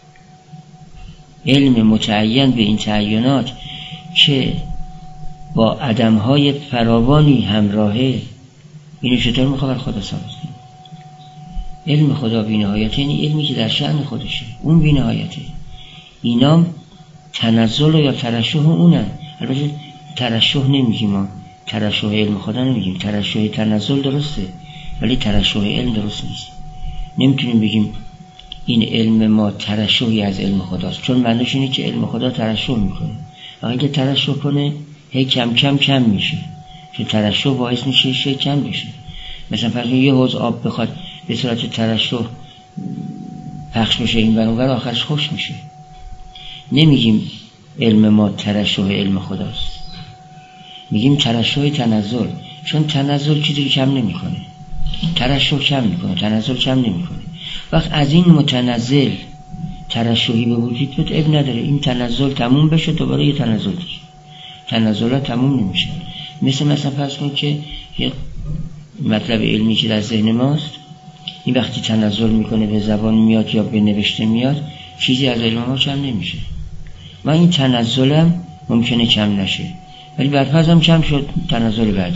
علم متعین به این تعینات که با عدمهای فراوانی همراهه، اینو چطور مخابر خدا ثابت کنی؟ علم خدا بی‌نهایت، یعنی علمی که در شأن خودشه، اون بی‌نهایته. اینا تنزل یا ترشح اونن. البته ترشح نمیگیم، ما ترشح علم خدا نمیگیم، ترشح تنزل درسته ولی ترشح علم درست نیست. نمیتونیم بگیم این علم ما ترشحی از علم خداست، چون معنیش اینه که علم خدا ترشح میکنه. اگه ترشح کنه هی کم کم کم میشه که ترشح باعث میشه شی کم بشه. مثلا فرض یه حوض آب بخواد به صورت ترشح پخش بشه این ور اون ور، آخرش خوش میشه. نمیگیم علم ما ترشح علم خداست، میگیم ترشح تنزل، چون تنزل چیزی کم نمیکنه، ترشح کم میکنه، تنزل کم نمیکنه. وقت از این متنزل ترشحی به وجود بیاد اب نداره، این تنزل تموم بشه دوباره یه تنزل دیگه، تنزلات تموم نمیشه. مثلا فرض کن که یه مطلب علمی که در ذهن ماست، این وقتی تنزل میکنه به زبان میاد یا به نوشته میاد، چیزی از علم ما کم نمیشه. و این تنزلم ممکنه کم نشه، ولی بعد هم کم شد تنزل بعدی.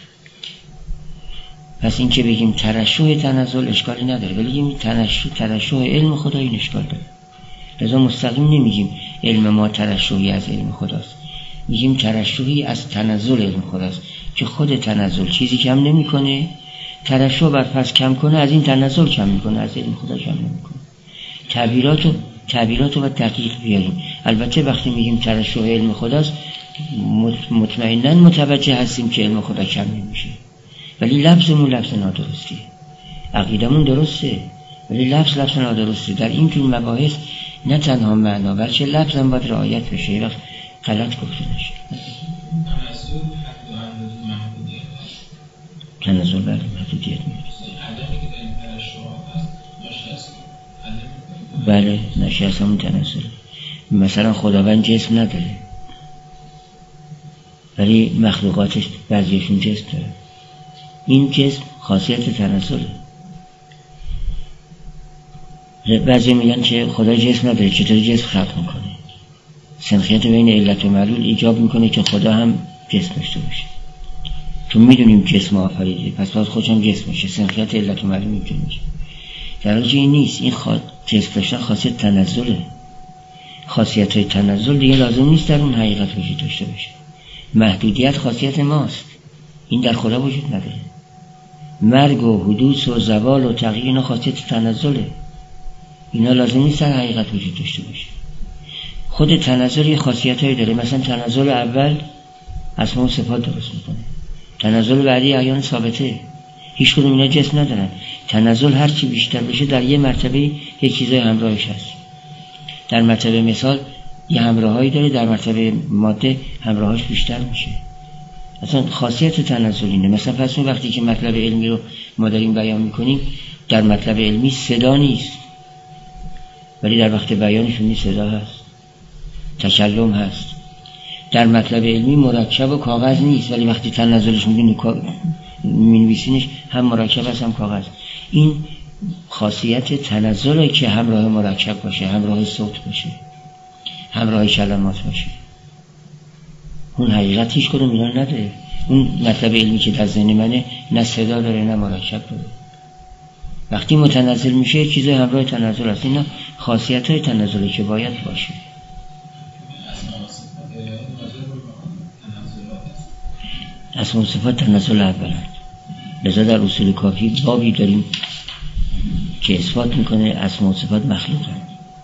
پس این که بگیم ترشح تنزل اشکالی نداره، ولی بگیم ترشح علم خدا این اشکال داره. لذا مستقیم نمیگیم علم ما ترشحی از علم خداست، میگیم ترشحی از تنزل علم خداست که خود تنزل چیزی کم نمیکنه، ترشح بر فرض کم کنه از این تنزل کم میکنه، از علم خدا کم نمیکنه. تعبیراتو باید دقیق بیاریم. البته وقتی میگیم ترشح علم خداست مطمئناً متوجه هستیم که علم خدا کم نمیشه، ولی لفظمون لفظ نادرستیه. عقیدمون درسته ولی لفظ نادرسته. در این جور مباحث نه تنها معنا بلکه لفظ هم باید رعایت بشه، یه وقت غلط گفته نشه. تنزل بر محدودیت میرسه. بله نشه از همون تنزل. مثلا خداوند جسم نداره ولی مخلوقاتش بعضیشون جسم داره، این جسم خاصیت تنزله. بعضی میگن که خدا جسم نداره، چطوری جسم خلق میکنه؟ سنخیت بین علت و معلول ایجاب میکنه که خدا هم جسم داشته باشه، چون میدونیم جسم آفریده پس باز خودش هم جسم میشه، سنخیت علت و معلول میتونه میشه. در حالی این نیست، این جسم داشتن خاصیت تنزله. خاصیت های تنزل دیگه لازم نیست در اون حقیقت وجود داشته باشه. محدودیت خاصیت ماست، این در خدا وجود نداره. مرگ و حدوث و زوال و تغییر اینا خاصیت تنزله، اینا لازم نیست در حقیقت وجود داشته باشه. خود تنزل یه خاصیت هایی داره. مثلا تنزل اول اسماء و صفات درست میکنه، تنزل بعدی احیان ثابته، هیچ کدوم اینا جسم ندارن. تنزل هر چی بیشتر بشه در یه مرتبه یک چیزای همراهش هست. در مرتبه مثال یه همراهایی داره، در مرتبه ماده همراهاش بیشتر میشه. اصلا خاصیت تنزل اینه. مثلا پس وقتی که مطلب علمی رو ما داریم بیان میکنیم، در مطلب علمی صدا نیست ولی در وقت بیانشون صدا هست، تکلم هست. در مطلب علمی مرکب و کاغذ نیست ولی وقتی تنزلش می‌نویسینش هم مرکب هست هم کاغذ. این خاصیت تنزله که همراه مرکب باشه، همراه صوت باشه، همراه کلمات باشه. اون حقیقت هیچ کدوم اینا نداره. اون مطلب علمی که در ذهن منه نه صدا داره نه مرکب داره. وقتی متنزل میشه چیزای همراه تنزل هست، اینا خاصیت های تنزله که باید باشه. اسماء و صفات تنزل اولند. لذا در اصول کافی بابی داریم که اثبات میکنه اسماء و صفات مخلوقند.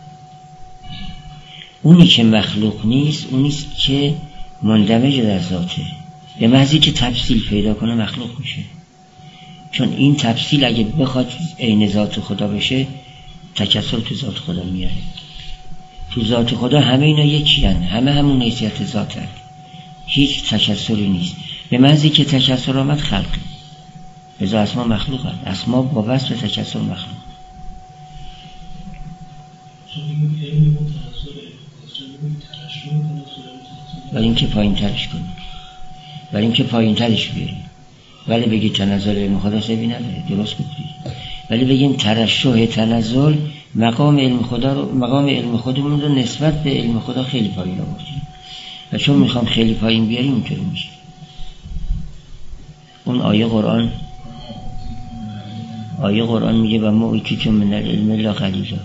اونی که مخلوق نیست اونیست که مندمج در ذاته، به محضی که تفصیل پیدا کنه مخلوق میشه. چون این تفصیل اگه بخواد عین ذات خدا بشه تکثر تو ذات خدا میاره. تو ذات خدا همه اینا یکی هن، همه همون حیثیت ذات هن، هیچ تکثری نیست. به محضی که تکثر آمد خلق، لذا اسما مخلوق هن. اسما با وصف تکثر مخلوق. برای اینکه پایین ترش کنیم، برای اینکه پایین ترش بیاریم. ولی بگید تنزل علم خدا سبی نداره، درست بگید. ولی بگیم ترشح تنزل مقام علم خودمون رو نسبت به علم خدا خیلی پایین آوردیم و چون میخوام خیلی پایین بیاریم اینطوری میشه. اون آیه قرآن میگه و ما اوتیتم من العلم الا قلیلا.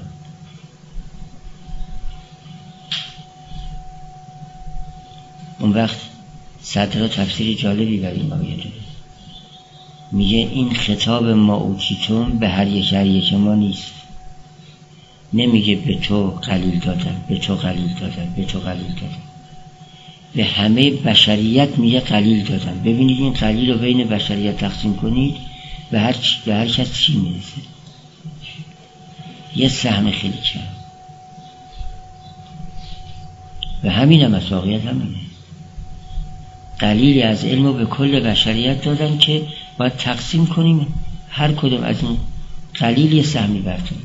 اون وقت صدر تفسیر جالبی برای این آیه داره. میگه این خطاب ما اوتیتم به هر یک ما نیست. نمیگه به تو قلیل دادم، به تو قلیل دادم، به تو قلیل دادم. به همه بشریت میگه قلیل دادم. ببینید این قلیل رو بین بشریت تقسیم کنید به هر کس چی میرسه؟ یه سهم خیلی کم. و همین هم از واقعیت همینه. قلیلی از علم رو به کل بشریت دادن که باید تقسیم کنیم، هر کدوم از این قلیل یه سهمی برتونیم.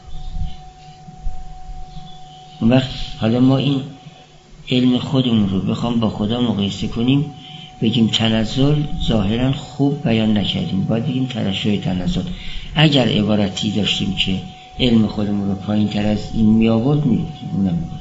اون وقت حالا ما این علم خودمون رو بخوام با خدا مقایسه کنیم، بگیم تنزل ظاهرا خوب بیان نکردیم، باید بگیم ترشح تنزل. اگر عبارتی داشتیم که علم خودمون رو پایین تر از این می آورد میگیم اونم میگیم.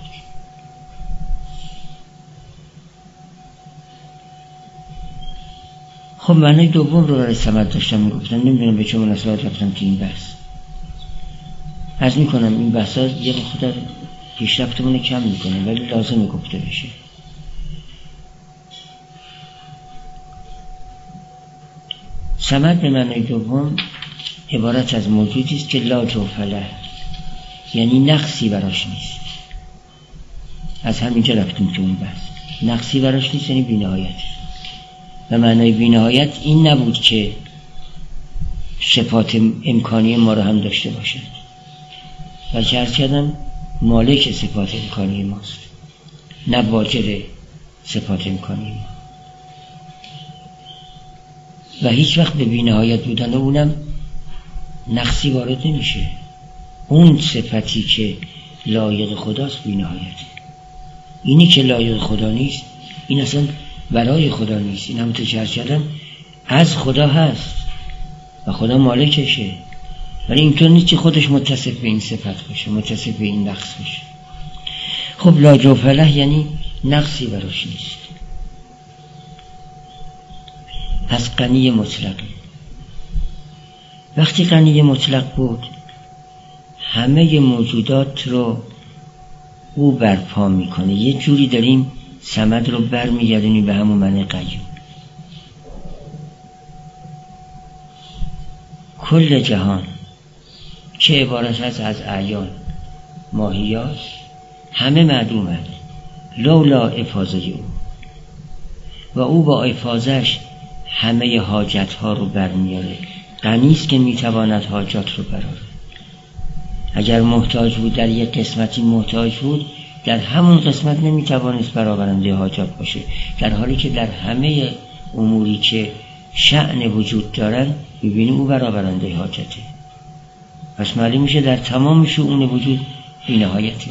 خب معنی دوم رو برای صمد داشتم میگفتم، نمیدونم به چه مناسبت رفتم که این بحث عرض میکنم. این بحث ها یه خود پیشرفتمون کم میکنه ولی لازم گفته بشه. صمد به معنی دوم عبارت از موجودی است که لا جوف له، یعنی نقصی براش نیست. از همینجا رفتیم که اون بحث نقصی براش نیست یعنی بی‌نهایت. و معنای بی‌نهایت این نبود که صفات امکانی ما رو هم داشته باشد، بلکه عرض کردم مالک صفات امکانی ماست، نه واجد صفات امکانی ما. و هیچ وقت به بی‌نهایت بودن اونم نقصی وارد نمیشه. اون صفتی که لایق خداست بی‌نهایته. اینی که لایق خدا نیست این اصلا برای خدا نیست. این هم تجربه کردم از خدا هست و خدا مالکشه، ولی اینطور نیست که خودش متصف به این صفت باشه، متصف به این نقص باشه. خب لا جوف له یعنی نقصی براش نیست. پس غنی مطلقی. وقتی غنی مطلق بود همه موجودات رو او برپا میکنه. یه جوری داریم صمد رو برمیگردونیم به همون معنی قیوم. کل جهان که عبارت است از اعیان ماهیات همه معدومند لولا افاضه او، و او با افاضهش همه حاجت ها رو برمیاره. غنیست که میتواند حاجات رو براره. اگر محتاج بود در یک قسمتی محتاج بود، در همون قسمت نمیتوانست برآورنده حاجات باشه، در حالی که در همه اموری که شأن وجود دارن ببینیم او برآورنده حاجته. پس معلوم میشه در تمام شؤون وجود بی‌نهایته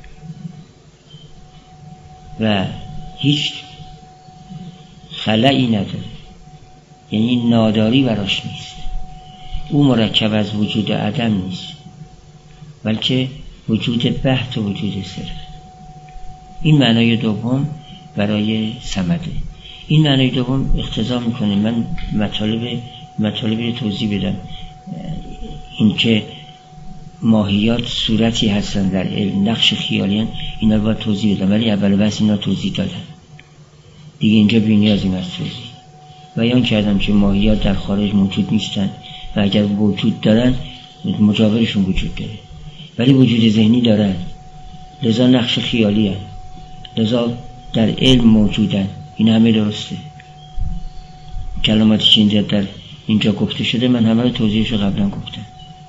و هیچ خلایی نداره، یعنی ناداری براش نیست. او مرکب از وجود عدم نیست، بلکه وجود بحت و وجود صرف. این معنای دوم برای صمده. این معنای دوم اقتضا میکنه من مطالبی رو توضیح بدم. اینکه ماهیات صورتی هستن در علم، نقش خیالی هستن، اینا رو باید توضیح بدم، ولی اول بس اینا توضیح دادن دیگه، اینجا بی‌نیازیم از توضیح. بیان کردم که ماهیات در خارج موجود نیستن و اگر وجود دارن مجاورشون وجود داره، ولی وجود ذهنی دارن، لذا نقش خیالی هستن، لذا در علم موجودن. این همه درسته. کلماتی که در اینجا گفته شده من همه رو توضیحش رو قبلا گفتم.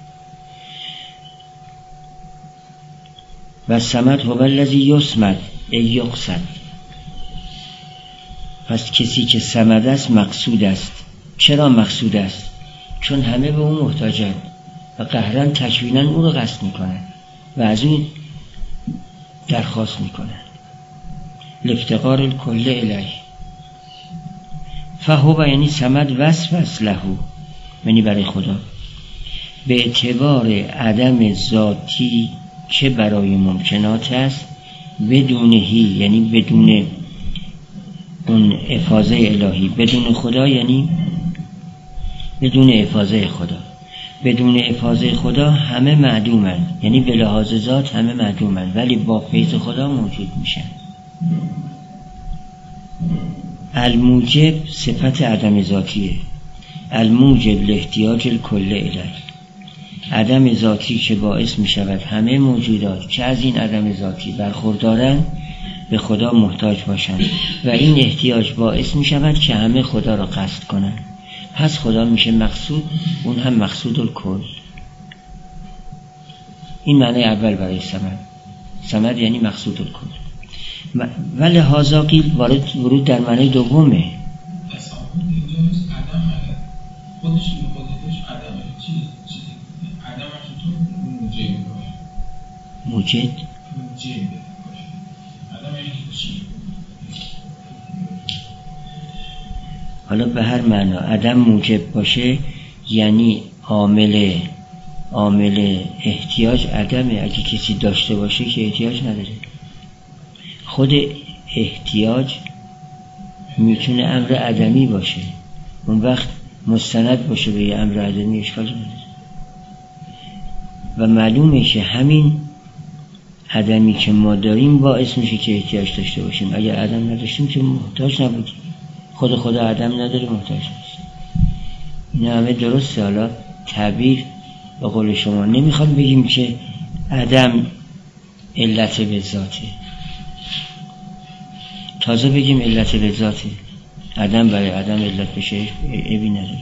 و صمد هو الذی یصمد ای یقصد. پس کسی که صمد است مقصود است. چرا مقصود است؟ چون همه به او محتاجند و قهرا تکوینا او رو قصد میکنن و از این درخواست میکنن. الافتقار الکل الیه. فهو یعنی صمد وصف له، یعنی برای خدا، به اعتبار عدم ذاتی که برای ممکنات است، بدونهی یعنی بدون اون افاضه الهی، بدون خدا یعنی بدون افاضه خدا. بدون افاضه خدا همه معدومند، یعنی به لحاظ ذات همه معدومند، ولی با فیض خدا موجود میشن. الموجب صفت عدم ذاتیه، الموجب لاحتیاج الکل الیه. عدم ذاتی که باعث می شود همه موجودات که از این عدم ذاتی برخوردارن به خدا محتاج باشند و این احتیاج باعث می شود که همه خدا را قصد کنند. پس خدا میشه مقصود، اون هم مقصود الکل. این معنی اول برای صمد. صمد یعنی مقصود الکل. و لحاظا قیل ورود در معنی دومه. خودش به خودش عدمه. چیزی عدم چطور موجب باشه؟ موجب باشه. عدم یعنی چی؟ حالا به هر معنا عدم موجب باشه یعنی عامل احتیاج عدمه. اگه کسی داشته باشه که احتیاج نداره. خود احتیاج میتونه امر عدمی باشه، اون وقت مستند باشه به یه امر عدمی اشکال نداره. و معلومه که همین عدمی که ما داریم باعث میشه که احتیاج داشته باشیم. اگر عدم نداشتیم که محتاج نبودیم. خود عدم نداره، محتاج نیست. این همه درسته. حالا تعبیر به قول شما نمیخوام بگیم که عدم علت به ذاته، تازه بگیم علت به ذاته. عدم برای عدم علت بشه عیبی نداره.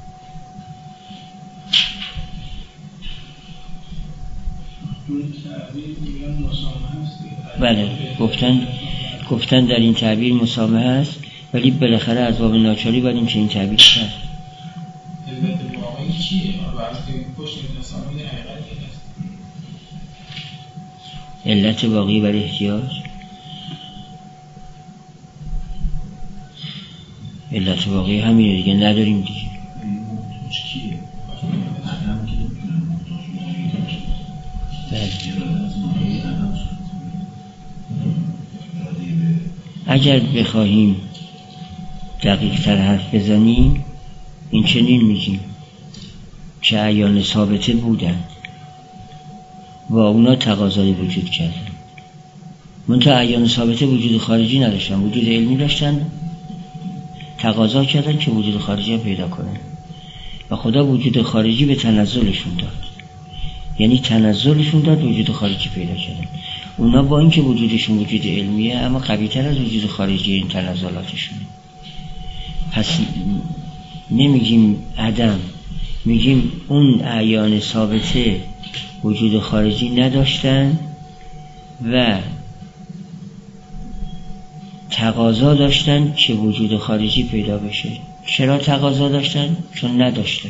بله گفتن در این تعبیر مسامحه است، ولی بالاخره از باب ناچاری باید این چنین تعبیر کرد. علت واقعی چیه؟ وقتی پشت مسامحه حقیقت است. علت واقعی برای احتیاج، علت واقعی همینه دیگه، نداریم دیگه. اگر بخواهیم دقیق تر حرف بزنیم این چنین میگیم که اعیان ثابته بودند و اونا تقاضای وجود کردن. منتها اعیان ثابته وجود خارجی نداشتن، وجود علمی داشتن، تقاضا کردن که وجود خارجی پیدا کنن و خدا وجود خارجی به تنزلشون داد. یعنی تنزلشون داد، وجود خارجی پیدا کردن. اونا با اینکه وجودشون وجود علمیه اما قوی‌تر از وجود خارجی این تنزلاتشون. پس نمیگیم عدم، میگیم اون اعیان ثابته وجود خارجی نداشتن و تقاضا داشتن که وجود خارجی پیدا بشه. چرا تقاضا داشتن؟ چون نداشتن.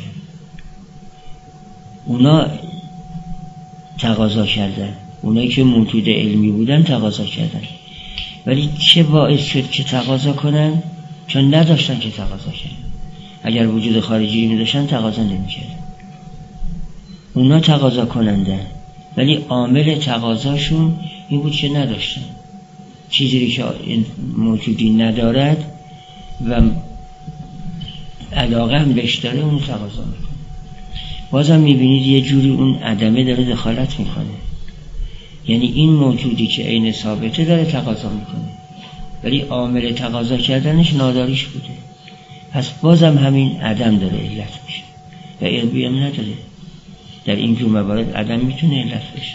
اونا تقاضا کردن، اونایی که موجود علمی بودن تقاضا کردن. ولی چه باعث شد که تقاضا کنن؟ چون نداشتن که تقاضا کردن. اگر وجود خارجی می داشتن تقاضا نمی کردن. اونا تقاضا کنندن، ولی عامل تقاضاشون این بود که نداشتن. چیزی که موجودی ندارد و علاقه هم بهش داره اون تقاضا میکنه. بازم میبینید یه جوری اون عدمه داره دخالت میکنه. یعنی این موجودی که عین ثابته داره تقاضا میکنه، ولی عامل تقاضا کردنش ناداریش بوده. پس بازم همین عدم داره علت میشه و علمی هم نداره. در این جور موارد عدم میتونه علت بشه.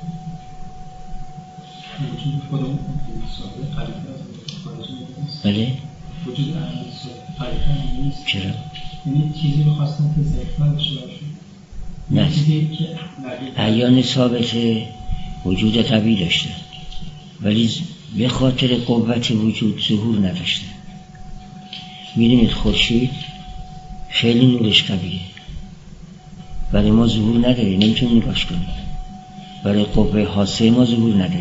وجود خودمون ثابت قریب‌تر از خارجی نیست. بله؟ وجود قریب‌تر نیست. چرا؟ یعنی چیزی رو خواستن که ضعیف‌تر بشه. نه. اعیان ثابت وجود قوی داشتن ولی به خاطر قوت وجود ظهور نداشتن. می‌بینید خورشید خیلی نورش قویه، برای ما ظهور نداره، نمیتونیم نگاش کنیم. برای قوه حاسه ما ظهور نداره،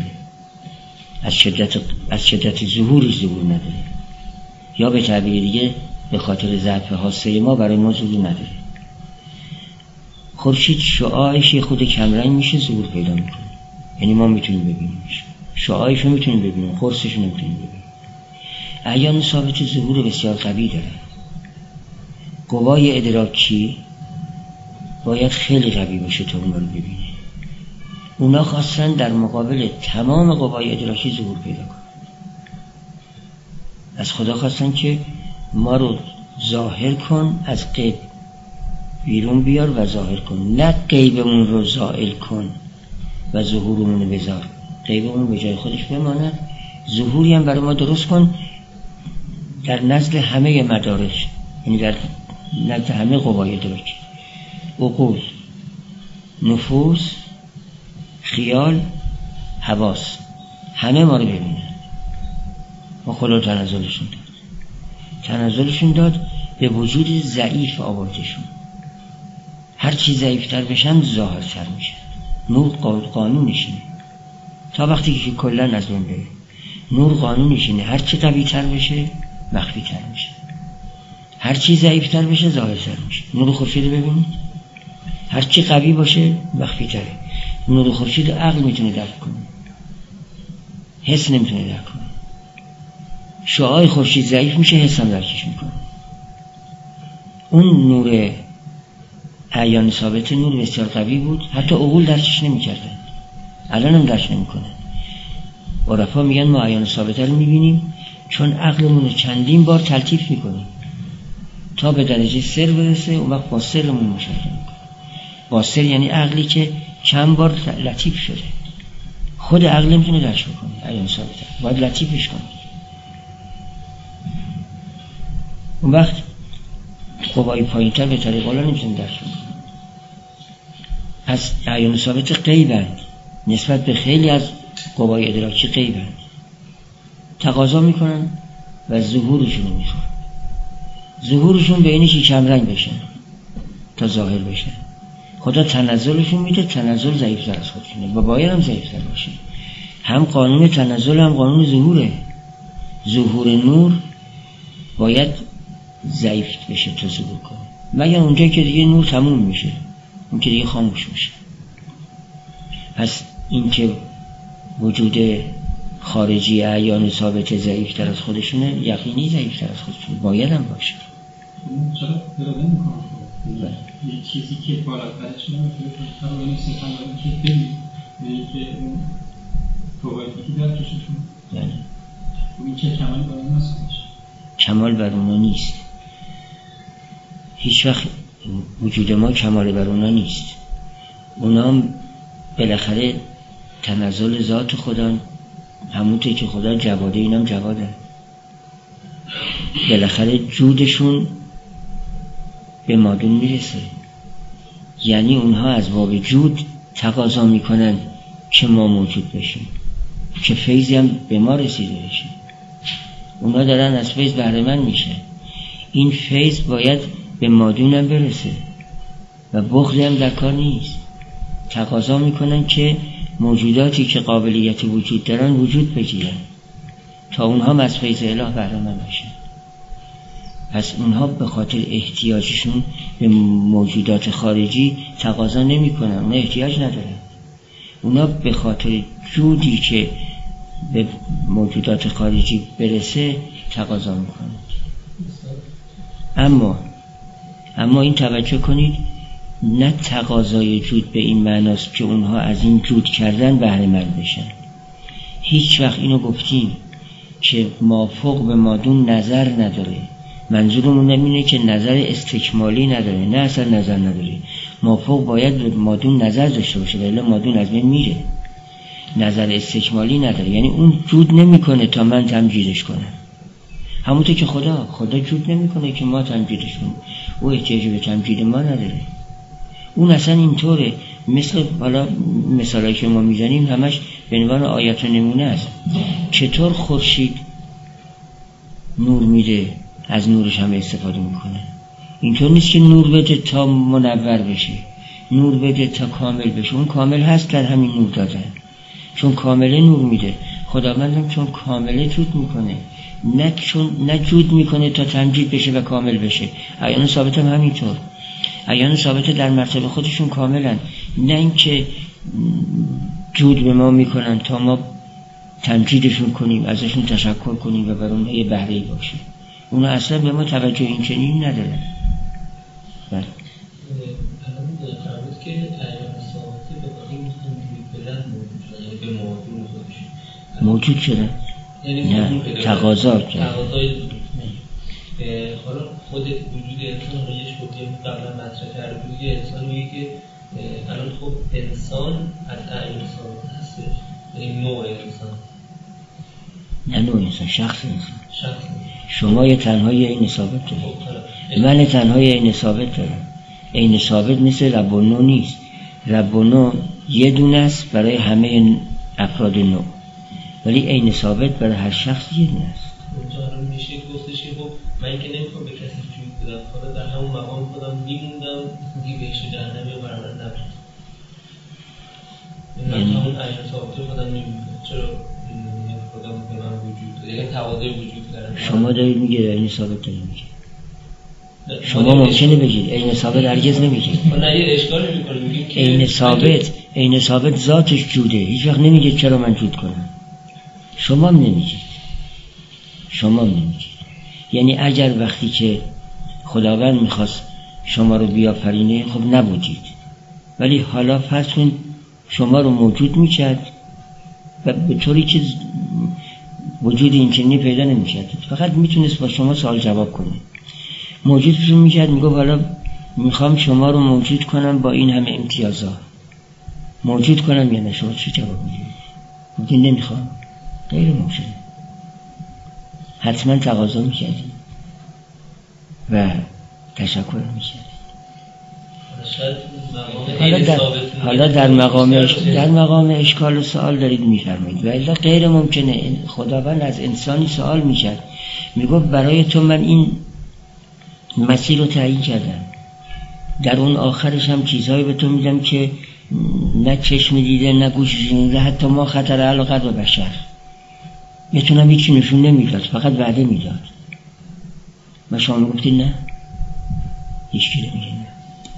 از شدت ظهورش ظهور نداره، یا به تعبیر دیگه به خاطر ضعف حاسه ما برای ما ظهور نداره. خورشید شعاعش یه خود کمرنگ میشه، ظهور پیدا میکنه. یعنی ما میتونیم ببینیمش، شعاعش رو میتونیم ببینیم، قرصش رو نمیتونیم ببینیم. اعیان ثابت ظهور بسیار قوی داره. قوای ادراکی باید خیلی قوی باشه تا اون رو ببینه. اونا خواستن در مقابل تمام قوای ادراکی ظهور پیدا کنن. از خدا خواستن که ما رو ظاهر کن، از غیب بیرون بیار و ظاهر کن، نه غیبمون رو زائل کن و ظهورمون رو بذار. غیبمون به جای خودش بماند، ظهوری هم برای ما درست کن در نزد همه مدارک، یعنی در نزد همه قوای درک، عقول، نفوس، خیال، حواس، همه ما رو ببینن. و خدا تنزلشون داد به وجود ضعیف آوردشون. هر چی ضعیفتر بشن ظاهرتر میشه. نور قانونشینه تا وقتی که کلن از بین بره. نور قانونشینه، هر چی قوی تر بشه مخفی تر میشه، هر چی ضعیف تر بشه ظاهر تر میشه. نور خورشید ببینید، هر چی قوی باشه مخفی تره. نور خورشید عقل میتونه درک کنه، حس نمیتونه درک کنه. شعاع خورشید ضعیف میشه، حس هم درکش میکنه. اون نور اعیان ثابت نور بسیار قوی بود، حتی عقول درکش نمیکردن، الان هم درک نمیکنن. عرفا میگن ما اعیان ثابته رو میبینیم چون عقلمون رو چندین بار تلطیف میکنیم تا به درجه سر برسه. اون وقت با سرمون مشاهده میکنیم. با سر یعنی عقلی که چند بار لطیف شده. خود عقل نمیتونه درک بکنه اعیان ثابته، باید لطیفش کنه. اون وقت قوای پایین‌تر به طریق بالا نمیتونه درک کنه. از اعیان ثابت غیبند، نسبت به خیلی از قوای ادراکی غیبند، تقاضا میکنن و ظهورشون رو میخوان. ظهورشون به اینه که کمرنگ بشن تا ظاهر بشن. خدا تنزلشون میده، تنزل ضعیفتر از خودشونه و باید هم ضعیفتر باشه. هم قانون تنزل هم قانون ظهوره. ظهور نور باید ضعیف بشه تا ظهور کنه، مگر اونجا که دیگه نور تموم میشه، اون که دیگه خاموش میشه. پس این که وجود خارجی اعیان ثابت ضعیفتر از خودشونه، یقینی ضعیفتر از خودشونه، باید هم باشه. چرا اراده میکنم یه چیزی که بالاترش نمیتونه فرق نیست که ببینید که اون پروبابیلیتی در کششون این که کمال بر اون نیست، کمال بر اون نیست. هیچ وقت وجود ما کمال بر اون نیست. اونا هم بالاخره تنزل ذات خدا، همونطور که خدا جواده، اینم جواده. بالاخره جودشون به مادون میرسه، یعنی اونها از باب جود تقاضا میکنن که ما موجود بشیم، که فیضی هم به ما رسیده بشه. اونها دارن از فیض بهره مند میشه. این فیض باید به مادون هم برسه و بخلی هم در کار نیست. تقاضا میکنن که موجوداتی که قابلیت وجود دارن وجود بگیرن تا اونها از فیض اله بهره مند بشن. پس اونها به خاطر احتیاجشون به موجودات خارجی تقاضا نمی کنن، اونها احتیاج ندارن. اونها به خاطر جودی که به موجودات خارجی برسه تقاضا می کنن. اما این توجه کنید، نه تقاضای جود به این معناست که اونها از این جود کردن بهره مند بشن. هیچ وقت اینو گفتیم که مافوق به مادون نظر نداره. منظورمون اینه که نظر استکمالی نداره، نه اصلا نظر نداره. مافوق باید به مادون نظر داشته باشه، ولی مادون از بین میره. نظر استکمالی نداره، یعنی اون جود نمیکنه تا من تمجیدش کنم. همونطور که خدا جود نمیکنه که ما تمجیدش کنیم. او احتیاج به تمجید ما نداره. اون اصلا اینطوره. مثل حالا مثالایی که ما میزنیم همش به عنوان آیت و نمونه است. چطور خورشید نور میده، از نورش هم استفاده میکنه. اینطور نیست که نور بده تا منور بشه، نور بده تا کامل بشه. اون کامل هست در همین نور دادن، چون کامله نور میده. خداوندم چون کامله جود میکنه، نه جود میکنه تا تمجید بشه و کامل بشه. اعیان ثابت هم همینطور. اعیان ثابت در مرتبه خودشون کاملن، نه اینکه جود به ما میکنن تا ما تمجیدشون کنیم، ازشون تشکر کنیم و بر اونها یه بهره‌ای باشه. اونا اصلا به ما توجه این چنین ندارن. الان فرمود که اعیان ثابته به واقعی میتونن بدن موجود شدن، یعنی به مادون خودش موجود شدن، نه تقاضا کرد. حالا خود وجود انسان رو یه شبهه قبلا مطرح کرده بود. یه انسان میگه که الان خب انسان از اعیان ثابته هستش، یعنی نوع انسان نه نوع انسان، شخص انسان. شما یه تنهایی عین ثابت دارید، من تنهایی عین ثابت دارم. عین ثابت مثل رب و نوع نیست. رب و نوع یه دونه است برای همه افراد نوع، ولی عین ثابت برای هر شخص یه دونه است. اونجا میشه گفتش که خب من که نمیخوام به کسی جوید بدم، خدا در همون مقام خودم میموندم دیگه بهش جهنم یا برابر نبود. من همون عین ثابت خودم میموندم. چرا خدا به من وجود داره؟ یعنی تواضع وجود داره. شما دارید میگید عین ثابت دارید میگید. شما ممکنه بگید عین ثابت هرگز نمیگید. نه یه اشکالی میکنه میگیم که عین ثابت ذاتش جوده. هیچ وقت نمیگه چرا من جود کنم. شما نمیگید. یعنی اگر وقتی که خداوند میخواست شما رو بیافرینه خب نبودید، ولی حالا فرض کن شما رو موجود میکرد و به طوری که وجود این چنینی پیدا نمیکرد، فقط میتونست با شما سوال جواب کنه. موجودتون میکرد، میگه حالا میخوام شما رو موجود کنم با این همه امتیازات، موجود کنم یا نه؟ شما چی جواب میدید؟ میگه نمیخوام. غیر ممکنه. حتما تقاضا میکردید و تشکر میکردید. حالا در مقام اشکال و سوال دارید میفرمایید، ولی غیر ممکنه. خداوند از انسانی سوال میکرد، میگفت برای تو من این مسیر رو تعیین کردم، در اون آخرش هم چیزهایی به تو میدم که نه چشم دیده نه گوش شنیده، حتی ما خطر علاقت و بشر. میتونم هیچی نشون نمیداد، فقط وعده میداد. و شما میگفتید نه، هیچ کی نمیگه نه.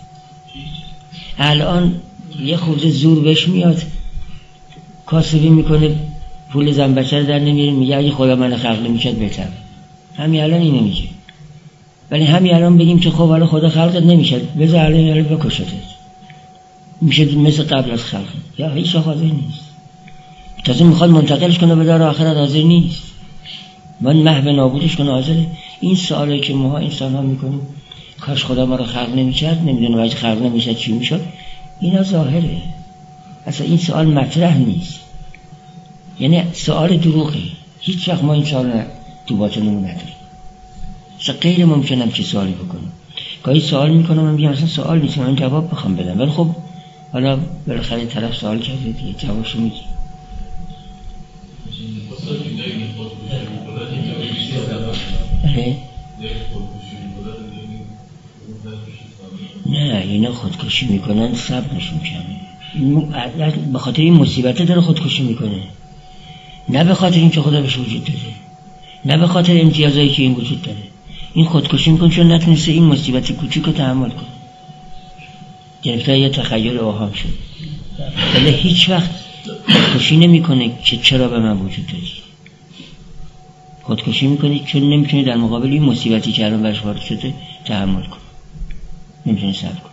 الان یه خورده زور بهش میاد، کاسبی میکنه پول زن بچه رو در نمیره، میگه اگه خدا من خلق نمیکرد بهتر. همین الان اینو میگه. ولی همین الان بگیم که خب حالا خدا خلقت نمیشد، بذار الان بکشتت، میشه مثل قبل از خلق. یا هیچ حاضر نیست. تازه میخواد منتقلش کنه به دار آخرت، حاضر نیست. من محو نابودش کنه حاضره. این سوالی که ما انسان ها میکنیم، کاش خدا ما رو خلق نمیکرد، نمیدونه اگه خلق نمیشد چی میشد، اینا ظاهره. اصلا این سوال مطرح نیست. یعنی سوال دروغی. هیچ وقت ما این سوال تو باطنمون نداریم. اصلا غیر ممکنم چه سوالی بکنم. گاهی سوال میکنم، من میگم اصلا سوال نیست، من جواب بخوام بدم. ولی خب حالا بالاخره طرف سوال کرده دیگه، جوابشو میدی. نه اینا خودکشی میکنن، صبرشون کمه. به خاطر این مصیبته داره خودکشی میکنه، نه به خاطر این که خدا بهش وجود داده، نه به خاطر امتیازایی که این وجود داره. این خودکشی میکنه چون نتونسته این مصیبت کوچیک رو تحمل کنه، گرفته یه تخیل اوهام شد. ولی هیچ وقت خودکشی نمیکنه که چرا به من وجود دادی. خودکشی میکنه چون نمیتونه در مقابل این مصیبتی که الان برش وارد شده تحمل کنه، نمیتونه صبر کنه.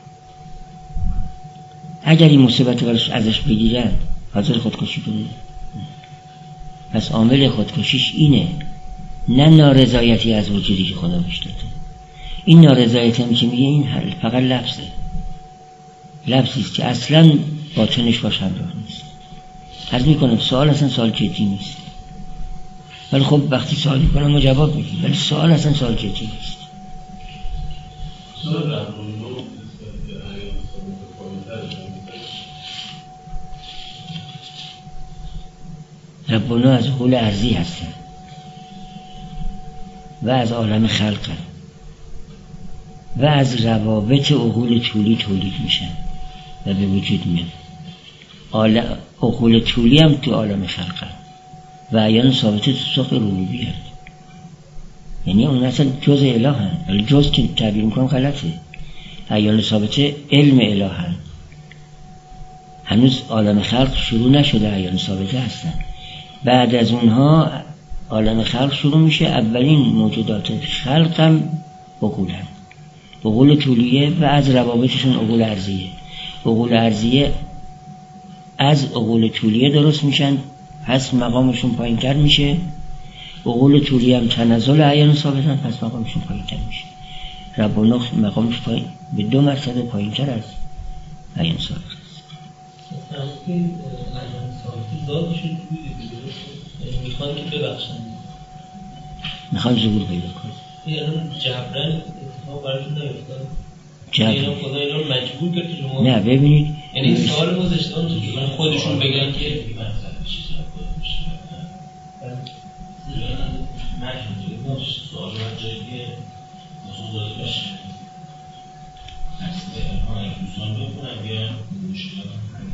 اگر این مصیبت برش ازش بگیرن حاضر خودکشی کنه. پس عامل خودکشیش اینه، نه نارضایتی از وجودی که خدا بهش داده. این نارضایتی هم که میگه این فقط لفظیست که اصلا باطنش باش همراه نیست. عرض میکنم سوال اصلا سوال جدی نیست، ولی خب وقتی سوال میکنم ما جواب میدیم، ولی سوال اصلا سوال جدی نیست. ربنا از عقول ارضی هستن و از عالم خلق و از روابط عقول طولی تولید میشن و به وجود میان. عقول طولی هم تو عالم خلق و عیان ثابته تو سوق ربوبیت، یعنی اون اصلا جز اله هن. ولی جز که تعبیر میکنم غلطه. عیان ثابته علم اله هن. هنوز عالم خلق شروع نشده، عیان ثابته هستن. بعد از اونها عالم خلق شروع میشه. اولین موجودات خلق هم عقول هم، عقول طولیه و از روابطشون عقول ارضیه. عقول ارضیه از عقول طولیه درست میشن، پس مقامشون پایین تر میشه. عقول طولیه هم تنزل عیان ثابتن، پس مقامشون پایین تر میشه. ربنا مقامش پایین به 2 مرتبه پایین تر از عیان ثابت است. همین علمان ثابتی ذاتشون توی دیگه میخوان که ببخشن، میخوان ظهور پیدا کنن، یعنی جبران اتفاق براشون نیفتاد، جبران اینا خدا اینا رو مجبور کرد که شما نه ببینید، یعنی این سوال گذاشته اون که خودشون بگن که سوال من جایی که موضوع داده بشه دوستان بکنم بیان مشکلات هم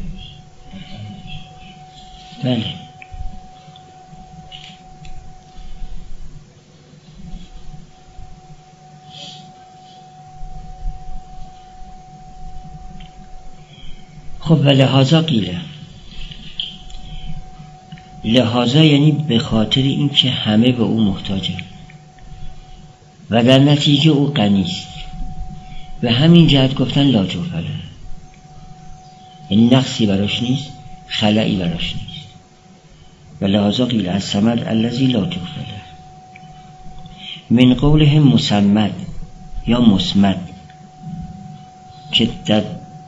بله. خب و لحاظا قیله، لحاظا یعنی به خاطر این که همه به او محتاجن و در نتیجه او غنیست، به همین جهت گفتن لا جوفله، یعنی نقصی براش نیست، خلایی براش نیست. و لحاظا قیل از صمد الذی لا جوفله من قولهم مسمد یا مسمد که در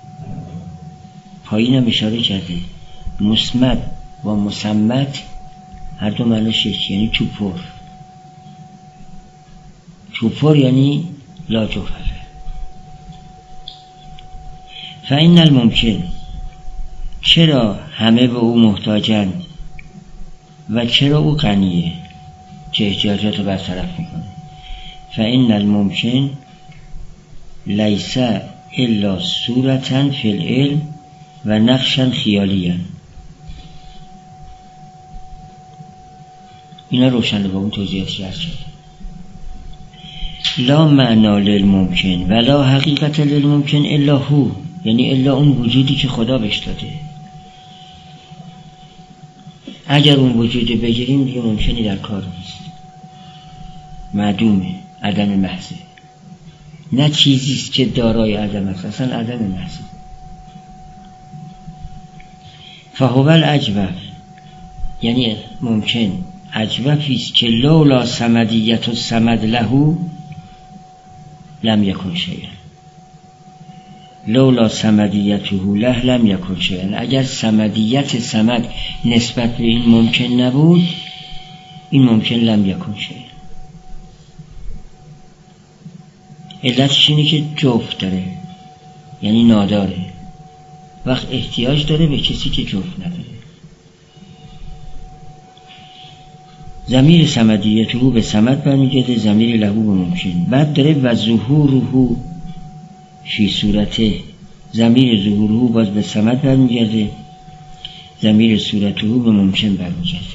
پایینم اشاره کرده مسمد و مسمد هر دو معنیش یکی، یعنی چوپور، چوپور یعنی لا جوفله. فإن الممکن، چرا همه به او محتاجن و چرا او غنیه که احتیاجات رو برطرف میکنه. فإن الممکن لیس الا صورتا فی العلم و نقشا خیالیا. اینا روشن با اون توضیحاتی هست. لا معنا للممکن ولا حقیقت للممکن الا هو، یعنی الا اون وجودی که خدا بهش داده. اگر اون وجود بگیریم دیگه ممکنی در کار نیست، معدومه، عدم محضه، نه چیزیست که دارای عدم است، اصلا عدم محضه. فهو الأجوف، یعنی ممکن اجوفیست که لولا صمدیت الصمد له لم یکن شیئا، لولا صمدیته له لم یکن شیئا. اگر صمدیت صمد نسبت به این ممکن نبود، این ممکن لم یکن شیئا. علتش اینه که جفت داره، یعنی ناداره، وقت احتیاج داره به کسی که جفت نداره. ضمیر صمدیته به صمد برمیگرده، ضمیر له به ممکن. بعد داره و ظهوره فی صورته، ضمیر ظهوره باز به صمد برمیگرده، ضمیر صورته به ممکن برمیگرده.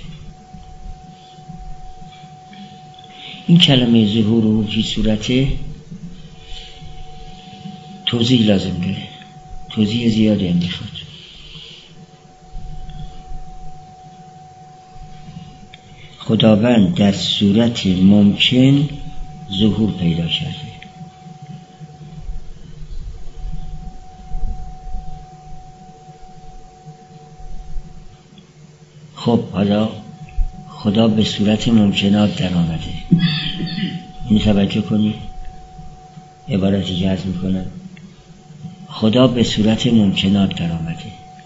این کلمه ظهوره فی صورته توضیح لازم داره، توضیح زیادی هم میخواد. خداوند در صورت ممکن ظهور پیدا کرده. خب حالا خدا به صورت ممکنات در آمده. این توجه کنید عبارتی که عرض میکنم، خدا به صورت ممکنات در آمده،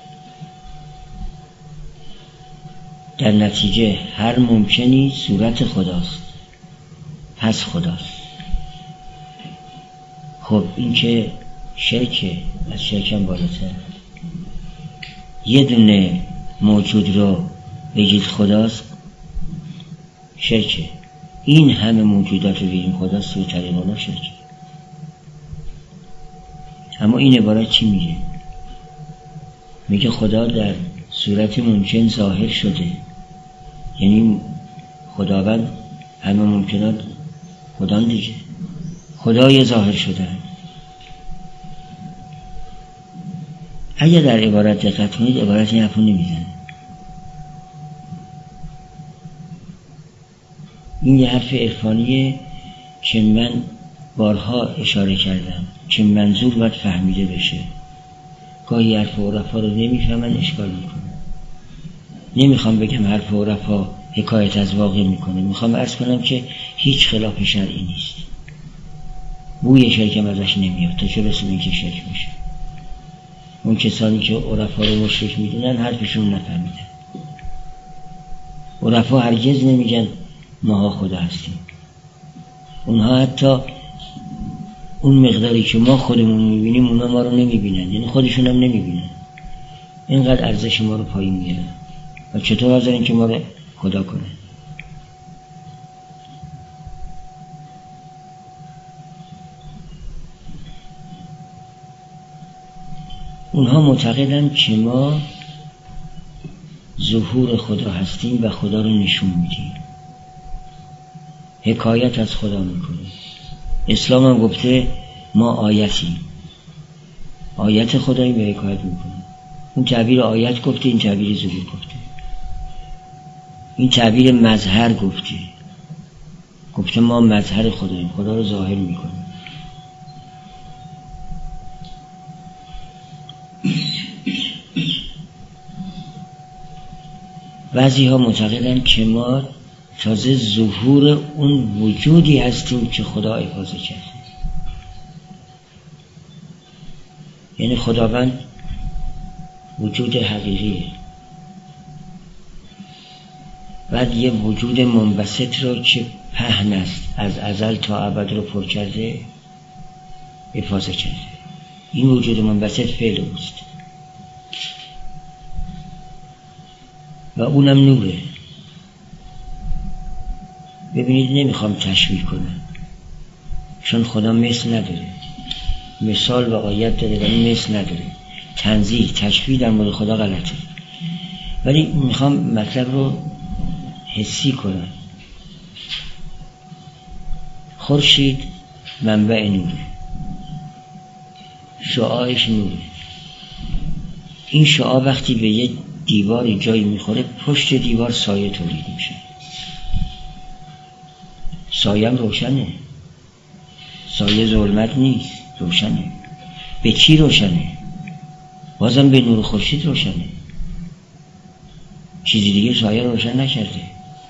در نتیجه هر ممکنی صورت خداست، پس خداست. خب این که شرکه، از شرکم بالاتر. یه دونه موجود رو بگید خداست، شرکه. این همه موجودات رو بگیم خداست، سوترین اونا شرکه. اما این عبارت چی میگه؟ میگه خدا در صورت ممکن ظاهر شده، یعنی خداوند همه ممکنات خدا دیگه، خدای ظاهر شده. اگر در عبارت دقت کنید، عبارت این حرفو نمیزنه. این یه حرف عرفانیه که من بارها اشاره کردم که منظور باید فهمیده بشه. گاهی حرف عرفا رو نمیفهمن، اشکال میکنه. نمیخوام بگم حرف عرفا حکایت از واقع میکنه، میخوام عرض کنم که هیچ خلاف شرعی نیست. بوی شرکم ازش نمیاد تا چه رسول این که شرک میشه. اون کسانی که عرفا رو مشرک میدونن حرفشون نفهمیدن. عرفا هرگز نمیگن ماها خدا هستیم. اونها حتی اون مقداری که ما خودمون میبینیم اونا ما رو نمیبینن، یعنی خودشون هم نمیبینن. اینقدر ارزش ما رو پایین میارن و چطور حاضرن که ما رو خدا کنن؟ اونها معتقدن که ما ظهور خدا هستیم و خدا رو نشون میدیم، حکایت از خدا میکنیم. اسلام هم گفته ما آیتیم، آیت خداییم و حکایت میکنیم. اون تعبیر آیت گفته، این تعبیر ظهور گفته، این تعبیر مظهر گفته ما مظهر خداییم، خدا رو ظاهر میکنیم. بعضی ها معتقدن که ما تازه ظهور اون وجودی هستیم که خدا افاضه کرده. یعنی خداوند وجود حقیقیه، بعد یه وجود منبسط رو که پهن است از ازل تا ابد رو پر کرده افاضه کرده. این وجود منبسط فعل اوست و اونم نوره. ببینید نمیخوام تشبیه کنم چون خدا مثل نداره، مثال و آیت داره ولی مثل نداره. تنزیه تشبیه در مورد خدا غلطه، ولی میخوام مطلب رو حسی کنم. خورشید منبع نوره، شعاعش نوره. این شعاع وقتی به یه دیواری جایی میخوره پشت دیوار سایه تولید میشه. سایم روشنه، سایه ظلمت نیست، روشنه. به چی روشنه؟ بازم به نور خورشید روشنه، چیزی دیگه سایه روشن نکرده.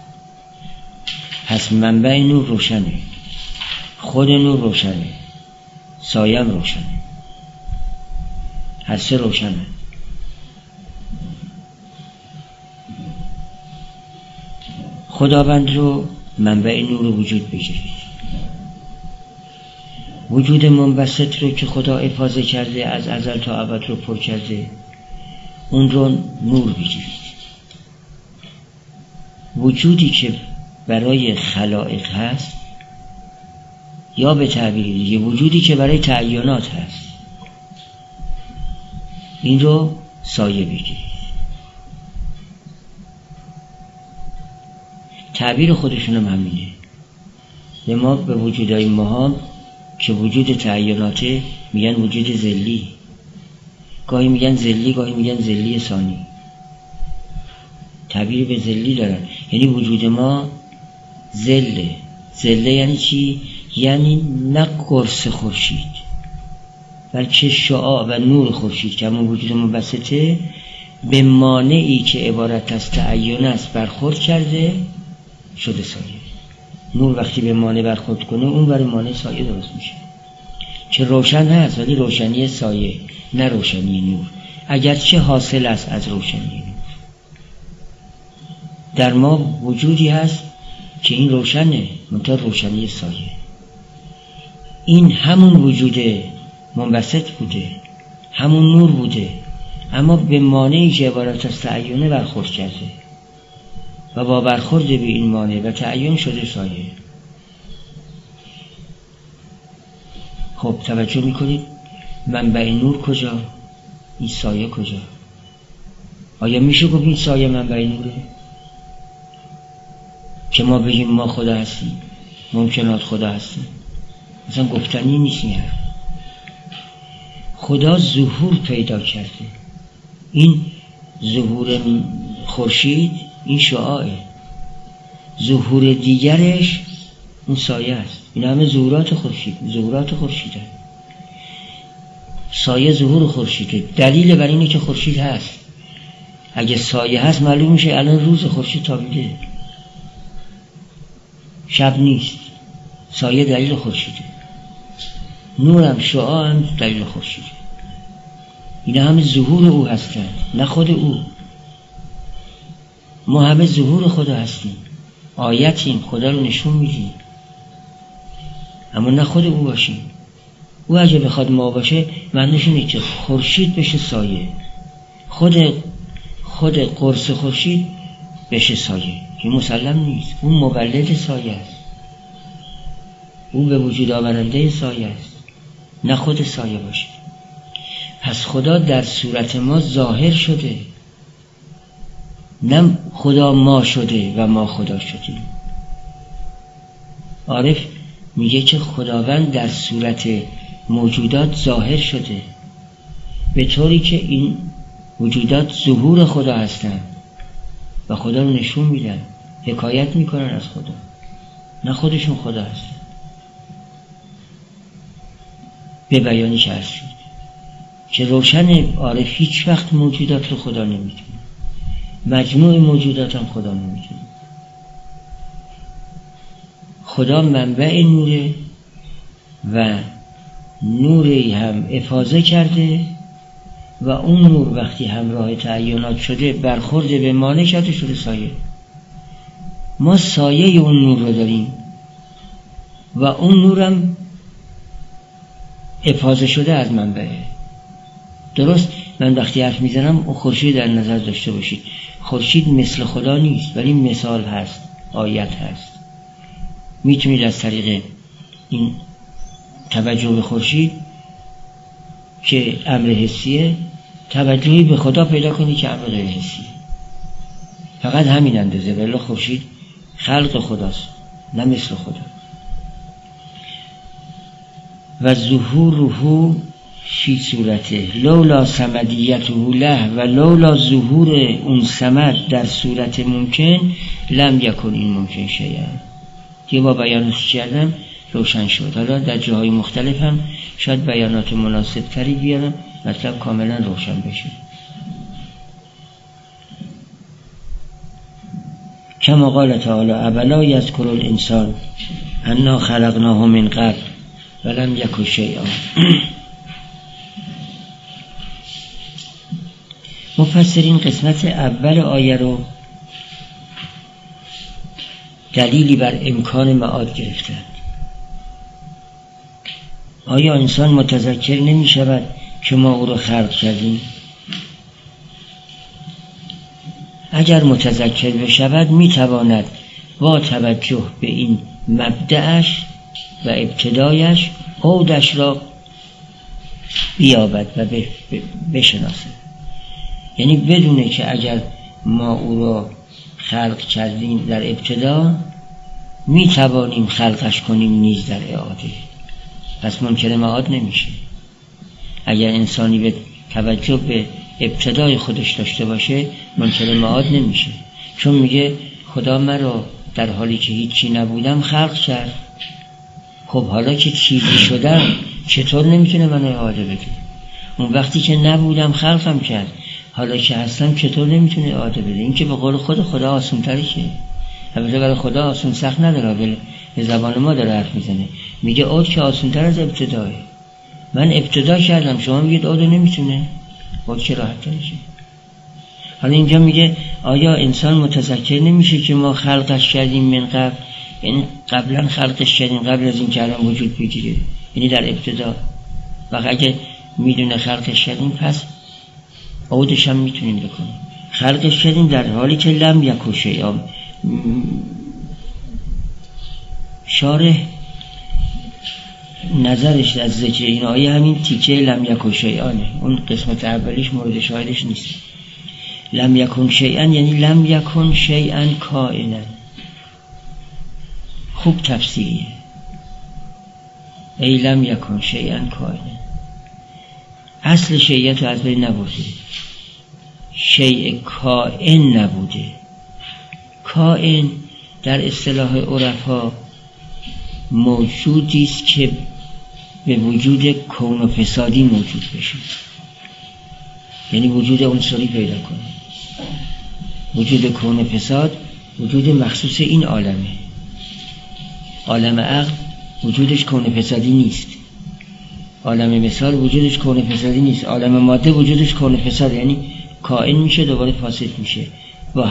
پس منبع نور روشنه، خود نور روشنه، سایم روشنه، هر سه روشنه. خداوند رو منبع نور وجود بگیرید. وجود منبسط رو که خدا افاضه کرده از ازل تا ابد رو پر کرده، اون رو نور بگیرید. وجودی که برای خلائق هست، یا به تعبیر دیگه وجودی که برای تعینات هست، این رو سایه بگیرید. تعبیر خودشون هم همینه. ما به وجودهای ماها که وجود تعیناته میگن وجود ذلی، گاهی میگن ذلی، گاهی میگن ذلی ثانی. تعبیر به ذلی دارن، یعنی وجود ما ذله. ذله یعنی چی؟ یعنی نه قرص خورشید بلکه شعاع و نور خورشید که همون وجود منبسطه به مانعی که عبارت از تعین است برخورد کرده شده سایه. نور وقتی به مانع برخورد کنه اون برای مانع سایه درست میشه. چه روشن هست ولی روشنی سایه نه روشنی نور، اگرچه حاصل است از روشنی نور. در ما وجودی هست که این روشنه، منتها روشنی سایه. این همون وجود منبسط بوده، همون نور بوده، اما به مانعی که عبارت از تعینه برخورد کرده و با برخورد به این مانع و تعین شده سایه. خب توجه میکنید منبع نور کجا؟ این سایه کجا؟ آیا میشه گفت این سایه منبع نوره؟ که ما بگیم ما خدا هستیم، ممکنات خدا هستیم؟ مثلا گفتنی نیست. این خدا ظهور پیدا کرده. این ظهور خورشید این شعاعه، ظهور دیگرش اون سایه است. این همه ظهورات خورشید، ظهورات خورشیده. سایه ظهور خورشیده. دلیل بر اینه که خورشید هست. اگه سایه هست معلوم میشه الان روز خورشید تابیده، شب نیست. سایه دلیل خورشیده، نورم شعاع هم دلیل خورشیده. اینا همه ظهور او هستند، نه خود او. ما همه ظهور خدا هستیم، آیتیم، خدا رو نشون میدیم، اما نه خود او باشیم. او اگه بخواد ما باشه معنیش اینه که خورشید بشه سایه، خود قرص خورشید بشه سایه، که مسلم نیست. او مولد سایه است، او به وجود آورنده سایه است، نه خود سایه باشه. پس خدا در صورت ما ظاهر شده، نه خدا ما شده و ما خدا شدیم. عارف میگه که خداوند در صورت موجودات ظاهر شده، به طوری که این وجودات ظهور خدا هستن و خدا رو نشون میدن، حکایت میکنن از خدا، نه خودشون خدا هستن. به بیانی که هست شد که روشن عارف هیچ وقت موجودات رو خدا نمیتونه، مجموع موجودات هم خدا نمیتونه. خدا منبع نوره و نوری هم افاضه کرده و اون نور وقتی همراه تعینات شده برخورد به مانع کرده شده سایه. ما سایه اون نور رو داریم و اون نورم افاضه شده از منبعه. درست من وقتی حرف میزنم اون خورشید در نظر داشته باشید، خورشید مثل خدا نیست ولی مثال هست، آیت هست. میتونید از طریق این توجه به خورشید که امر حسیه توجهی به خدا پیدا کنی که امر غیر حسیه. فقط همین اندازه، ولی خورشید خلق خداست نه مثل خدا. و ظهوره فی صورته لولا صمدیته له، و لولا ظهور اون صمد در صورت ممکن لم یکن این ممکن شیئا. که با بیانش کردم روشن شد. حالا در جاهای مختلف هم شاید بیانات مناسب تری بیارم مطلب کاملا روشن بشه. کما قال تعالی اولا یذکر الانسان انا خلقناه من قبل ولم یک شیئا. مفسرین قسمت اول آیه رو دلیلی بر امکان معاد گرفتند. آیا انسان متذکر نمی شود که ما او را خلق کردیم؟ اگر متذکر بشود می تواند با توجه به این مبدأش و ابتدایش عودش را بیابد و بشناسد. یعنی بدونه که اگر ما او را خلق کردیم در ابتدا می توانیم خلقش کنیم نیز در اعاده. پس منکر معاد نمیشه. اگر انسانی به توجه به ابتدای خودش داشته باشه منکر معاد نمیشه، چون میگه خدا مرا در حالی که هیچی نبودم خلق کرد. خب حالا که چیزی شدم چطور نمیتونه منو اعاده بده؟ اون وقتی که نبودم خلقم کرد، حالا که هستم چطور نمیتونه اعاده بده؟ این که به قول خدا آسون تری که البته برای خدا آسون سخت نداره، به زبان ما داره حرف میزنه. میگه عود که آسون تر از ابتداه. من ابتدا کردم، شما میگید عود نمیتونه، عود که راحت ترشه. حالا اینجا میگه آیا انسان متذکر نمیشه که ما خلقش کردیم من قبل، یعنی قبلا خلقش کردیم قبل از این که الان وجود بگیره، یعنی در ابتدا. و اگه میدونه خلقش کردیم پس عودش هم میتونیم بکنیم. خلقش کردیم در حالی که لم یک شیئا. شارح نظرش از ذکر این آیه همین تیکه لم یک شیئانه، اون قسمت اولیش مورد شاهدش نیست. لم یکن شیئا یعنی لم یکن شیئا کائنا. خوب تفسیریه. ای لم یکن شیئا کائنا، اصل شیئت رو از بین نبوده، شیء کائن نبوده. کائن در اصطلاح عرفا موجودی است که به وجود کون و فسادی موجود بشه، یعنی وجود عنصری پیدا کنه. وجود کون و فساد وجود مخصوص این عالمه. عالم عقل وجودش کون و فسادی نیست. عالم مثال وجودش کون فسادی نیست. عالم ماده وجودش کون فساد، یعنی کائن میشه دوباره فاسد میشه با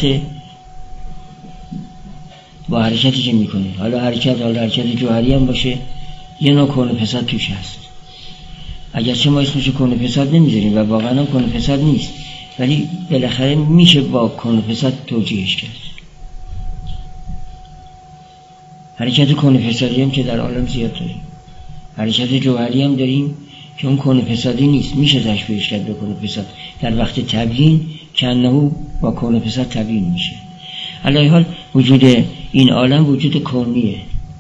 حرکتی که میکنه. حالا حرکت جوهری هم باشه یه نوع کون فساد توش هست، اگرچه ما اسمش کون فساد نمیذاریم و واقعا هم کون فساد نیست، ولی بالاخره میشه با کون فساد توجیهش کرد. حرکت کون فسادی هم که در عالم زیاد داریم، حرکت جوهری هم داریم که اون کون فسادی نیست، میشه تشبیهش کرد به کون فساد. در وقت تبیین که انه با کون فساد تبیین میشه. علی حال وجود این عالم وجود کونیه.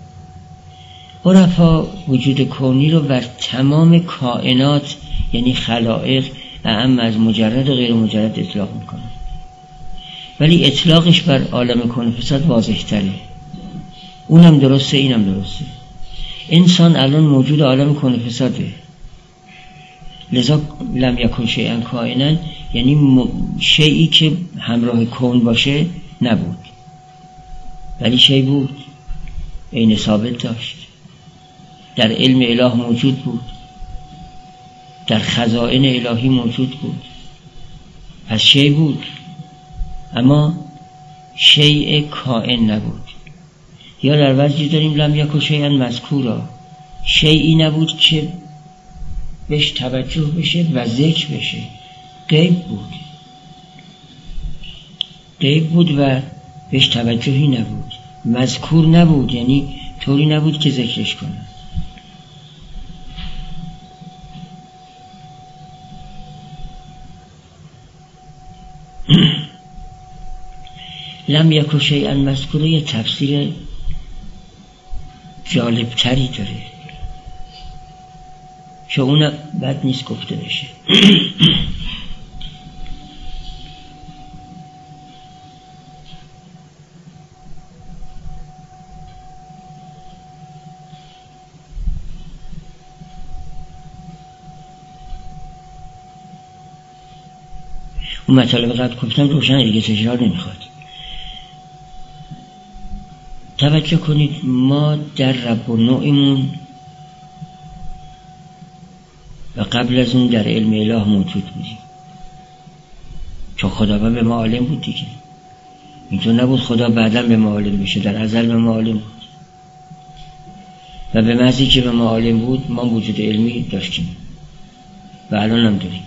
عرفا وجود کونی رو بر تمام کائنات یعنی خلائق اعم از مجرد و غیر مجرد اطلاق میکنه، ولی اطلاقش بر عالم کون فساد واضح تره. اونم درسته اینم درسته. انسان الان موجود عالم کون فساده، لذا لم یکن شیئا کائنا یعنی شیئی که همراه کون باشه نبود، ولی شیء بود، عین ثابت داشت، در علم اله موجود بود، در خزائن الهی موجود بود، پس شیء بود اما شیء کائن نبود. یا در وجهی داریم لم یکن شیئا مذکورا، شیئی نبود که بهش توجه بشه و ذکر بشه، غیب بود و بهش توجهی نبود، مذکور نبود یعنی طوری نبود که ذکرش کنه. لم یکن شیئا مذکورا یه تفسیر جالبتری داره که اون بد نیست گفته بشه. اون مطالب قبل گفتم روشن دیگه، تکرار نمیخواد. توجه کنید ما در رب و نوعمون و قبل از اون در علم اله موجود بودیم، چون خداوند به ما عالم بود دیگه. اینطور نبود خدا بعداً به ما عالم بشه، در ازل به ما عالم بود و به محضی که به ما عالم بود ما وجود علمی داشتیم و الان هم داریم.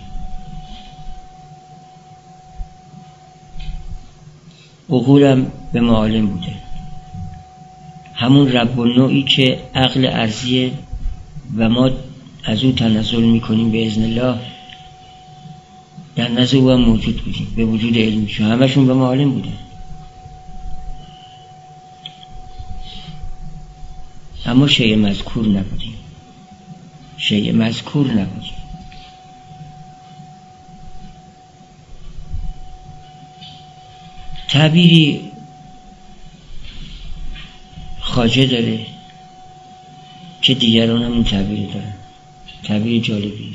عقولم به ما عالم بوده، همون رب و نوعی که عقل ارضیه و ما از او تنزل میکنیم به اذن الله، در نزد او هم موجود بودیم به وجود علمی شو، همشون به ما عالم بودن اما شیء مذکور نبودیم. تعبیری خواجه داره که دیگران هم اون تعبیر دارن، تعبیر جالبی.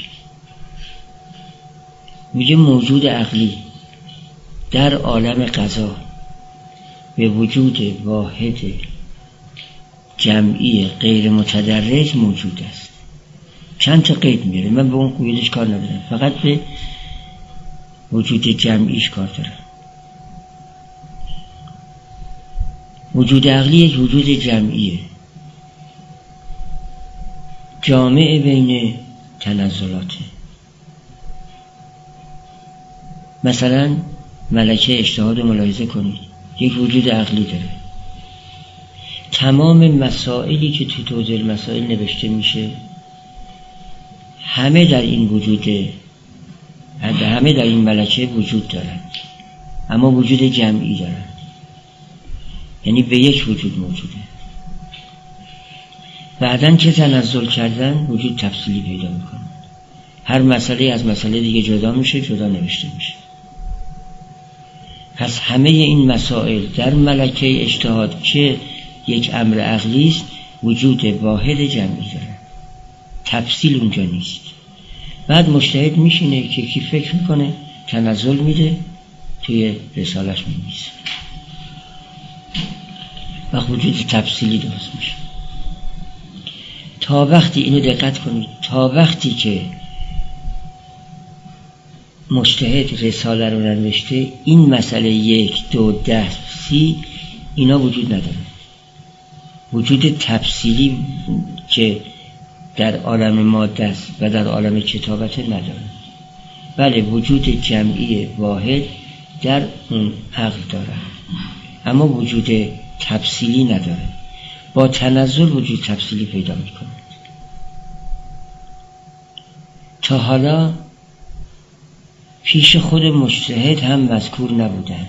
میگه موجود عقلی در عالم قضا به وجود واحد جمعی غیر متدرج موجود است. چند تا قید میاره، من به اون قیدش کار ندارم، فقط به وجود جمعیش کار دارم. وجود عقلی یک وجود جمعیه، جامع بین تنزلاته. مثلا ملکه اجتهاد و ملاحظه کنید، یک وجود عقلی داره. تمام مسائلی که تو توضیح المسائل نوشته میشه همه در این وجود، همه در این ملکه وجود دارن، اما وجود جمعی دارن، یعنی به یک وجود موجوده. بعدن که تنزل کردن وجود تفصیلی پیدا میکنه، هر مسئله از مسئله دیگه جدا میشه، جدا نوشته میشه. پس همه این مسائل در ملکه اجتهاد که یک امر عقلی است وجود واحد جمعی داره، تفصیل اونجا نیست. بعد مجتهد میشینه که کی فکر میکنه، تنزل میده، توی رسالش می‌نویسه، وقت وجود تفصیلی درست میشه. تا وقتی، اینو دقت کنید، تا وقتی که مجتهد رساله رو ننوشته، این مسئله 1 2 10 30 اینا وجود نداره. وجود تفصیلی که در عالم ماده است و در عالم کتابت نداره. بله وجود جمعی واحد در اون عقل داره، اما وجود تفصیلی نداره. با تنزل وجود تفصیلی پیدا میکنه. تا حالا پیش خود مجتهد هم مذکور نبودن،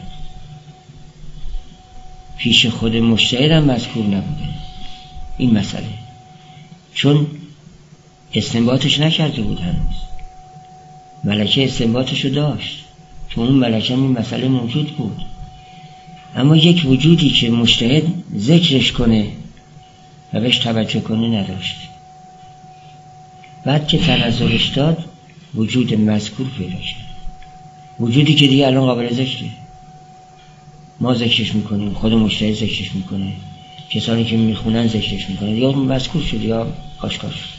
پیش خود مجتهد هم مذکور نبوده این مسئله، چون استنباطش نکرده بود هنوز. ملکه استنباطشو داشت، تو اون ملکه این مسئله موجود بود، اما یک وجودی که مجتهد ذکرش کنه و بهش توجه کنه نداشت. بعد که تنزلش داد وجود مذکور پیدا شد، وجودی که دیگه الان قابل ذکره. ما ذکرش میکنیم، خود مجتهد ذکرش میکنه، کسانی که میخونن ذکرش میکنه، یا مذکور شد یا آشکار شد.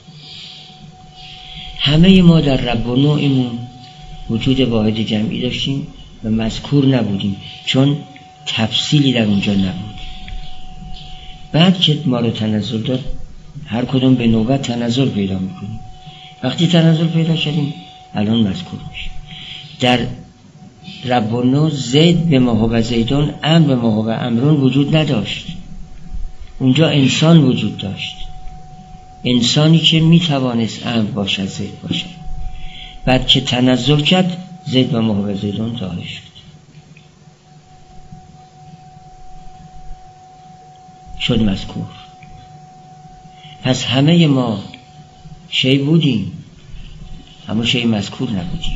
همه ما در رب و نوعمون وجود واحد جمعی داشتیم و مذکور نبودیم، چون تفصیلی در اونجا نبود. بعد که ما رو تنزل داد، هر کدوم به نوبت تنزل پیدا میکنیم. وقتی تنزل پیدا کردیم الان مذکور میشه. در رب و نو زید به ما هو زیدون، امر به ما هو امرون وجود نداشت. اونجا انسان وجود داشت، انسانی که میتوانست امر باشد زید باشد. بعد که تنزل کرد زید به ما هو زیدون ظاهر شد مذکور. پس همه ما شی بودیم اما شی مذکور نبودیم.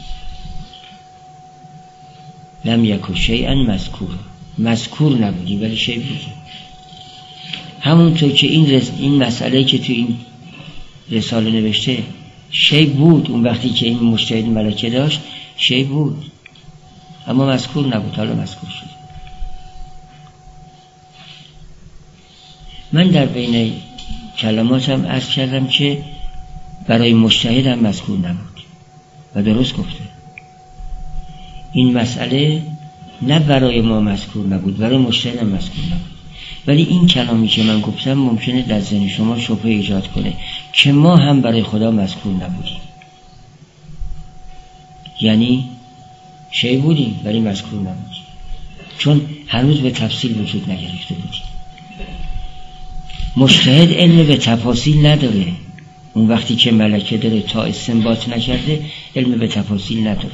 لم یکن شیئا مذکور نبودیم ولی شی بودیم. همونطور که این مسئله که تو این رساله نوشته شی بود، اون وقتی که این مجتهد ملکه داشت شی بود اما مذکور نبود، حالا مذکور شد. من در بین کلماتم عرض کردم که برای مجتهد هم مذکور نبود و درست گفته. این مسئله نه برای ما مذکور نبود، برای مجتهد هم مذکور نبود. ولی این کلامی که من گفتم ممکنه در ذهن شما شبهه ایجاد کنه که ما هم برای خدا مذکور نبودیم، یعنی شی بودیم ولی مذکور نبودیم، چون هنوز به تفصیل وجود نگرفته بودیم. مجتهد علم به تفاصیل نداره، اون وقتی که ملکه داره تا استنباط نکرده علم به تفاصیل نداره.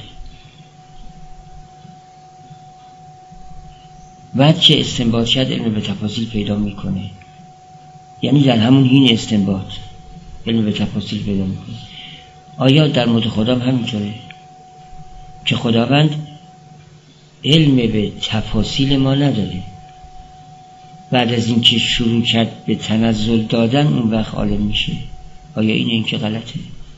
بعد که استنباط کرد علم به تفاصیل پیدا میکنه، یعنی در همون حین استنباط علم به تفاصیل پیدا میکنه. آیا در مورد خدا هم همینطوره که خداوند علم به تفاصیل ما نداره؟ بعد از اینکه شروع کرد به تنزل دادن اون وقت عالم میشه. آیا این که غلطه؟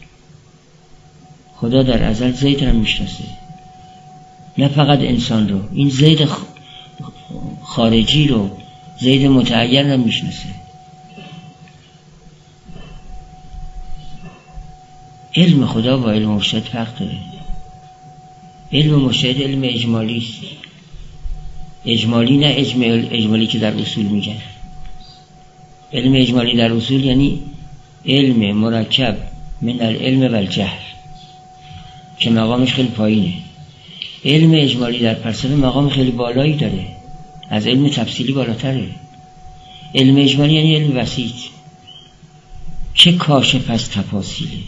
خدا در ازل زید رو میشناسه، نه فقط انسان رو، این زید خارجی رو، زید متعین رو میشناسه. علم خدا با علم مجتهد فرق داره. علم مجتهد علم اجمالی است، اجمالی نه اجمالی که در اصول میگن. علم اجمالی در اصول یعنی علم مرکب من العلم و الجهل که مقامش خیلی پایینه. علم اجمالی در فلسفه مقام خیلی بالایی داره، از علم تفصیلی بالاتره. علم اجمالی یعنی علم وسیط که کاشف از تفاصیله،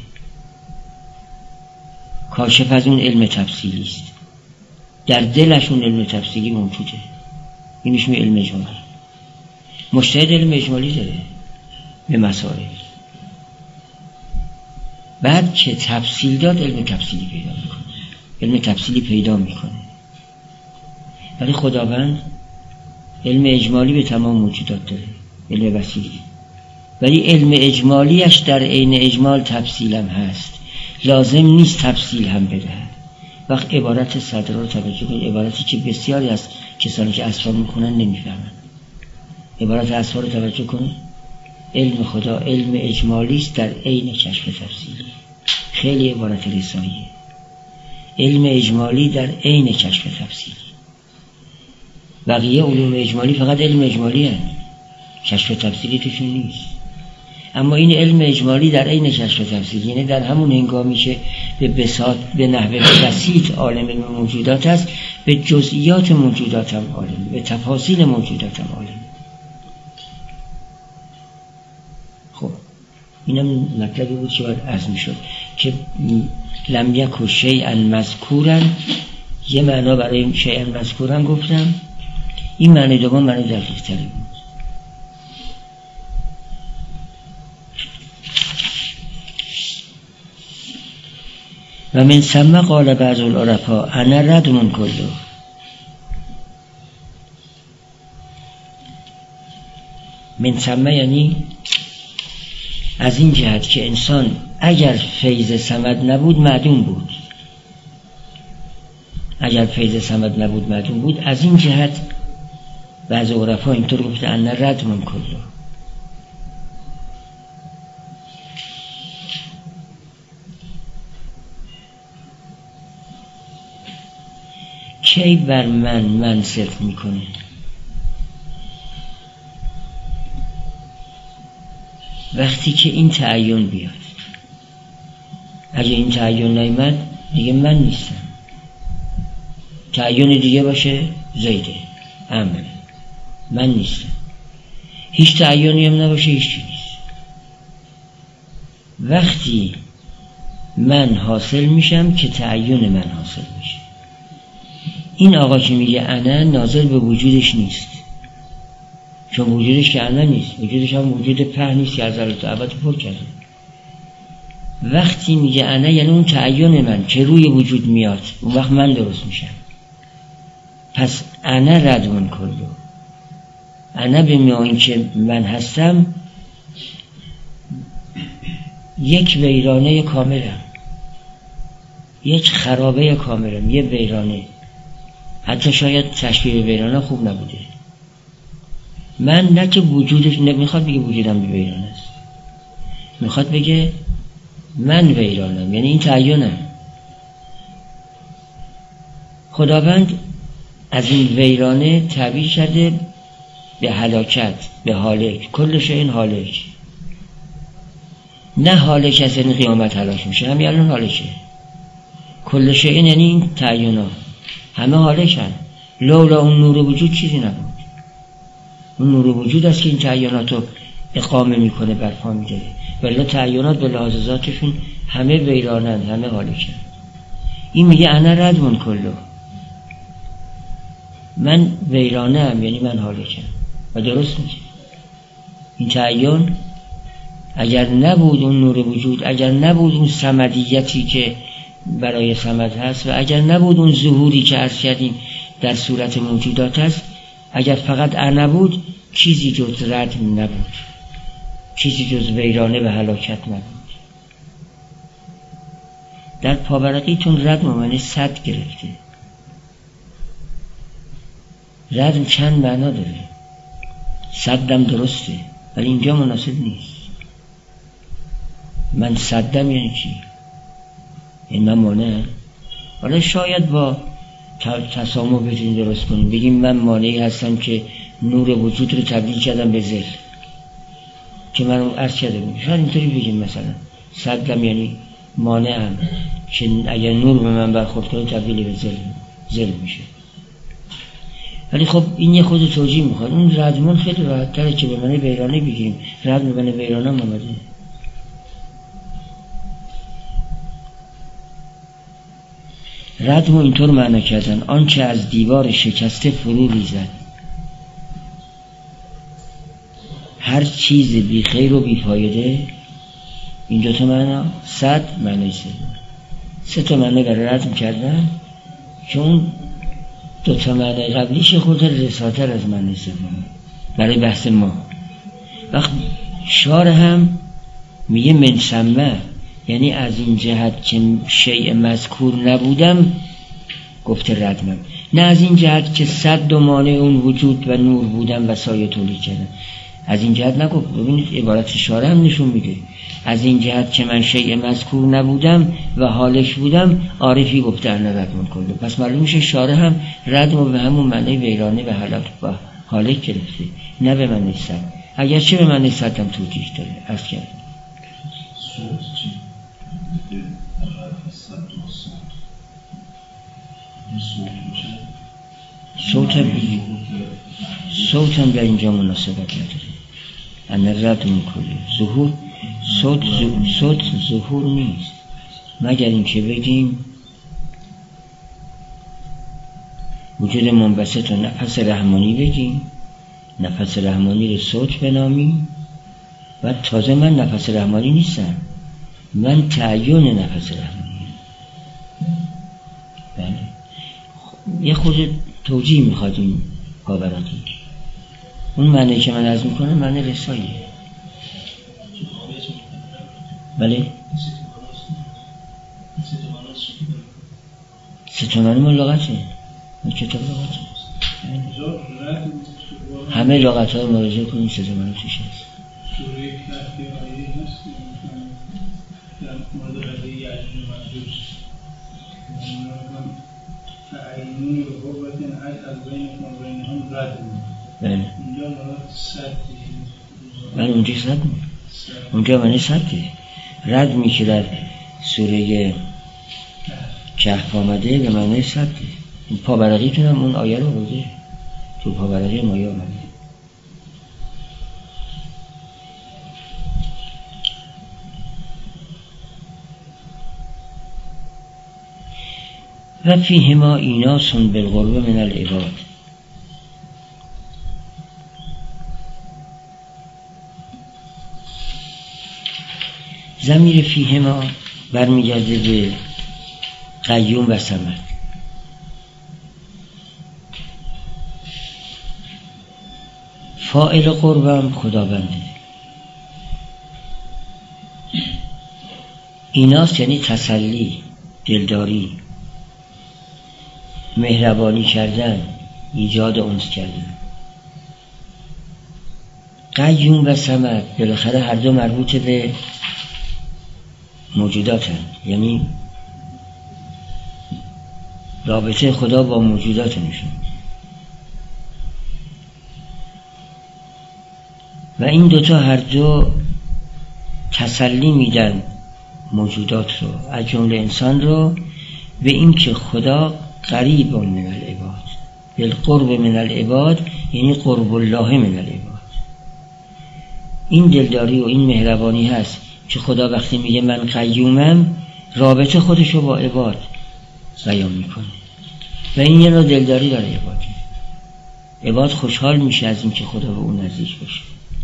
کاشف از اون علم تفصیلی است، در دلش اون علم تفصیلی موجوده. اینش علم اجمالی. مجتهد علم اجمالی داره به مسائل، بعد که تفصیل داد علم تفصیلی پیدا میکنه، علم تفصیلی پیدا میکنه. ولی خداوند علم اجمالی به تمام موجودات داره، علم وسیعی، ولی علم اجمالیش در عین اجمال تفصیل هم هست، لازم نیست تفصیل هم بده. وقت عبارت صدر رو توجه کنید، عبارتی که بسیاری از کسانی که اسفار میکنن نمیفهمن. عبارت اسفار رو توجه کنید، علم خدا علم اجمالی است در عین کشف تفصیلی. خیلی عبارت رساییه. علم اجمالی در عین کشف تفصیلی. بقیه علوم اجمالی فقط علم اجمالی هست، کشف تفصیلی توشون نیست. اما این علم اجمالی در عین کشف تفصیلی، یعنی در همون هنگامی که به بساط به نحوه بسیط عالم موجودات است، به جزئیات موجودات هم عالم، به تفاصیل موجودات هم عالم. خب اینم مطلبی بود که باید عرض می‌شد که لم یک شیئا مذکورا، یه معنا برای شیئا مذکورا گفتم، این معنی دوم معنی دقیق تری بود. و من ثم قال بعض العرفا انا ردم کله. من ثم یعنی از این جهت که انسان اگر فیض صمد نبود معدوم بود، اگر فیض صمد نبود معدوم بود. از این جهت بعض عرفا اینطور گفته انا ردم کله. کی بر من صرف میکنه؟ وقتی که این تعین بیاد. اگه این تعین نیامد دیگه من نیستم. تعین دیگه باشه زیده، عمل، من نیستم. هیچ تعینی هم نباشه هیچ چیز نیست. وقتی من حاصل میشم که تعین من حاصل میشه. این آقا که میگه انا ناظر به وجودش نیست، چون وجودش که انا نیست، وجودش هم وجود پهن نیست که از ذرات ابد پر کرده. وقتی میگه انا یعنی اون تعین من که روی وجود میاد، اون وقت من درست میشم. پس انا ردمون کلو، انا به میان که من هستم یک ویرانه کاملم، یک خرابه کاملم، یک ویرانه. حتی شاید تشبیه ویرانه خوب نبوده. من نه که وجودش نمیخواد بگه وجودم به ویرانه است، میخواد بگه من ویرانم، یعنی این تعینم. خداوند از این ویرانه تعبیر کرده به هلاکت، به هالک. کل شیء هالک، نه هالک از این قیامت هلاک میشه، همین الان هالکه. کل شیء یعنی این تعینا همه هالکن. لولا اون نور وجود چیزی نبود. اون نور وجود است که این تعینات رو اقامه میکنه، برپا میداره. ولی تعینات به لحاظ ذاتشون همه ویرانن، همه هالکن. این میگه انا ردمون کلو، من ویرانه هم، یعنی من هالکم. و درست میگه. این تعین اگر نبود اون نور وجود، اگر نبود اون صمدیتی که برای صمد هست، و اگر نبود اون ظهوری که عرض کردیم در صورت موجودات هست، اگر فقط انا بود، چیزی جز رد نبود، چیزی جز ویرانه و هلاکت نبود. در پاورقیتون رد معنی صد گرفته. رد چند معنا داره. صدم درسته ولی اینجا مناسب نیست. من صدم یعنی چی؟ این من مانع. حالا شاید با تسامح بتونیم درست کنیم، بگیم من مانعی هستم که نور وجود رو تبدیل کردم به ظل، که من رو عرض کرده بود. شاید اینطوری بگیم مثلا صدم یعنی مانعم که اگر نور به من برخورد کنه تبدیل به ظل میشه. ولی خب این یه خود توجیه میخواد. اون ردمون خیلی راحت تره که به من ویرانه بگیریم. رد به من ویرانه آمده. ردمو اینطور معنی کردن آنچه از دیوار شکسته فرو ریزد، هر چیز بی خیر و بی فایده. این دو تا معنا، صد معنی سه تا معنی برای ردم کردن که اون دو تا معنی قبلیش خود رساتر از معنی سوم برای بحث ما. وقت شار هم میگه من سمه، یعنی از این جهت که شیء مذکور نبودم گفته ردمم، نه از این جهت که صد و مانع اون وجود و نور بودم و سایه تولید کردم. از این جهت نگفت. ببینید عبارت شارح هم نشون میده از این جهت که من شیء مذکور نبودم و حالش بودم، عارفی گفته انا ردم کله. پس معلوم میشه شارح هم ردم به همون معنی ویرانه و هلاک و حالک گرفته، نه به معنی صد. اگرچه به معنی صد هم توجیه داره. از کرد صوت چی؟ صوت هم در اینجا مناسبت نداره. انا ردم کله ظهور، صوت ظهور نیست، مگر اینکه بگیم وجود منبسط و نفس رحمانی بگیم، نفس رحمانی رو صوت بنامیم. و تازه من نفس رحمانی نیستم، من تعیین نفس رحمانی. بله یه خود توجیه میخواد این پاورقی. اون معنی که من عرض میکنم معنی رساییه. بله ستونانی من لغته، من کتاب لغته، همه لغت ها رو مراجعه کنیم ستونانی توش هست. سوره کهف آیه هست در مورد قضیه یعجوج و ماجوج فعینون به قوة از بینکم و بینهم ردم. بله اینجا مراد صد. بله اونجا صد می اونجا معنی صده. ردمی که در سوره کهف آمده به معنی صده. پابرقیتون هم اون آیه رو بوده، تو پابرقی مایه آمده. و فیهما ایناس بالقرب من العباد. ضمیر فیهما برمیگرده به قیوم و صمد. فاعل قربم خداونده. ایناس یعنی تسلی، دلداری، مهربانی کردن، ایجاد انس کردن. قیوم و صمد بالاخره هر دو مربوط به موجوداتن، یعنی رابطه خدا با موجوداتنشون. و این دوتا هر دو تسلی میدن موجودات رو، از جمله انسان رو، به این که خدا قریب من العباد. بالقرب من العباد یعنی قرب الله من العباد. این دلداری و این مهربانی هست که خدا وقتی میگه من قیومم، رابطه خودشو با عباد بیان میکنه و این یه نوع دلداری داره. عباد خوشحال میشه از این که خدا به اون نزدیک باشه.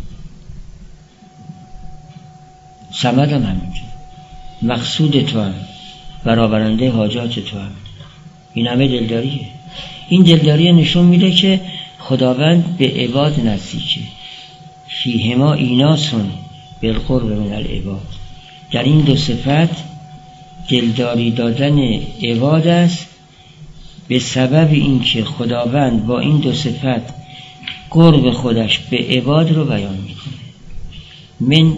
صمد هم همینجور، مقصود تو هم، برآورنده حاجات تو هم. این همه دلداریه. این دلداری نشون میده که خداوند به عباد نزدیکه. فیهما ایناسون بالقرب من العباد. در این دو صفت دلداری دادن عباد است، به سبب اینکه خداوند با این دو صفت قرب خودش به عباد رو بیان میکنه. من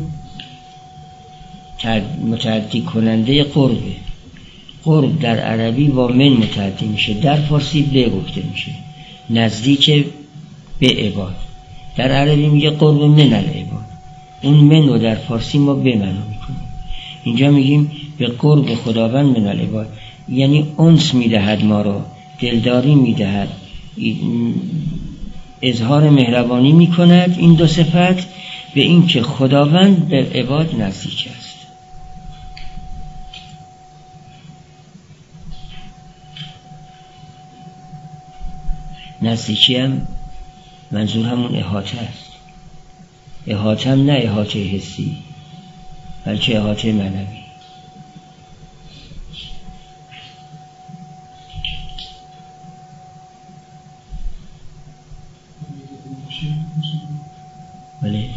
متعدی کننده قربه. قرب در عربی با من متعدی میشه، در فارسی به گفته میشه، نزدیک به عباد. در عربی میگه قرب من العباد، اون من رو در فارسی ما به معنا میکنیم. اینجا میگیم به قرب خداوند من العباد، یعنی انس میدهد ما رو، دلداری میدهد، اظهار مهربانی میکند. این دو صفت به این که خداوند به عباد نزدیک است. نزدیکی هم منظور همون احاطه است. احاطه هم نه احاطه حسی، بلکه احاطه معنوی. بله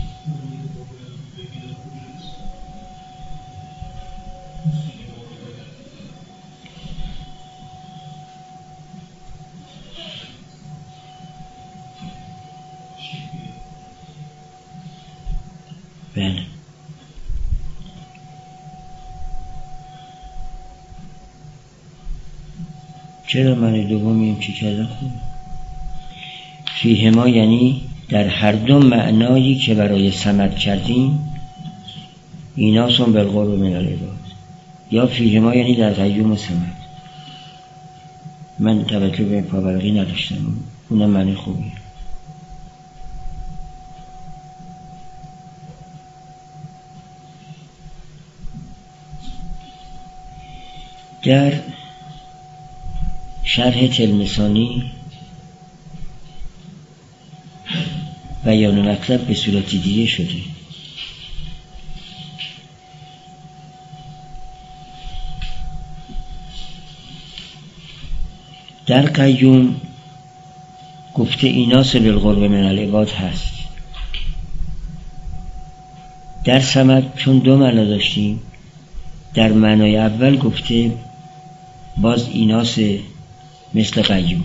بله. چرا معنی دومیم چی کردن خوب؟ فیهما یعنی در هر دو معنایی که برای صمد کردیم، ایناسون بالقرب من العباد، یا فیهما یعنی در قیوم و صمد. من توجه به پاورقی نداشتم، اونم معنی خوبی. در شرح تلمسانی بیان مطلب به صورت دیگه شده. در قیوم گفته ایناس بالقرب من العباد هست. در صمد چون دو معنا داشتیم، در معنای اول گفته باز ایناس مثل قیوم،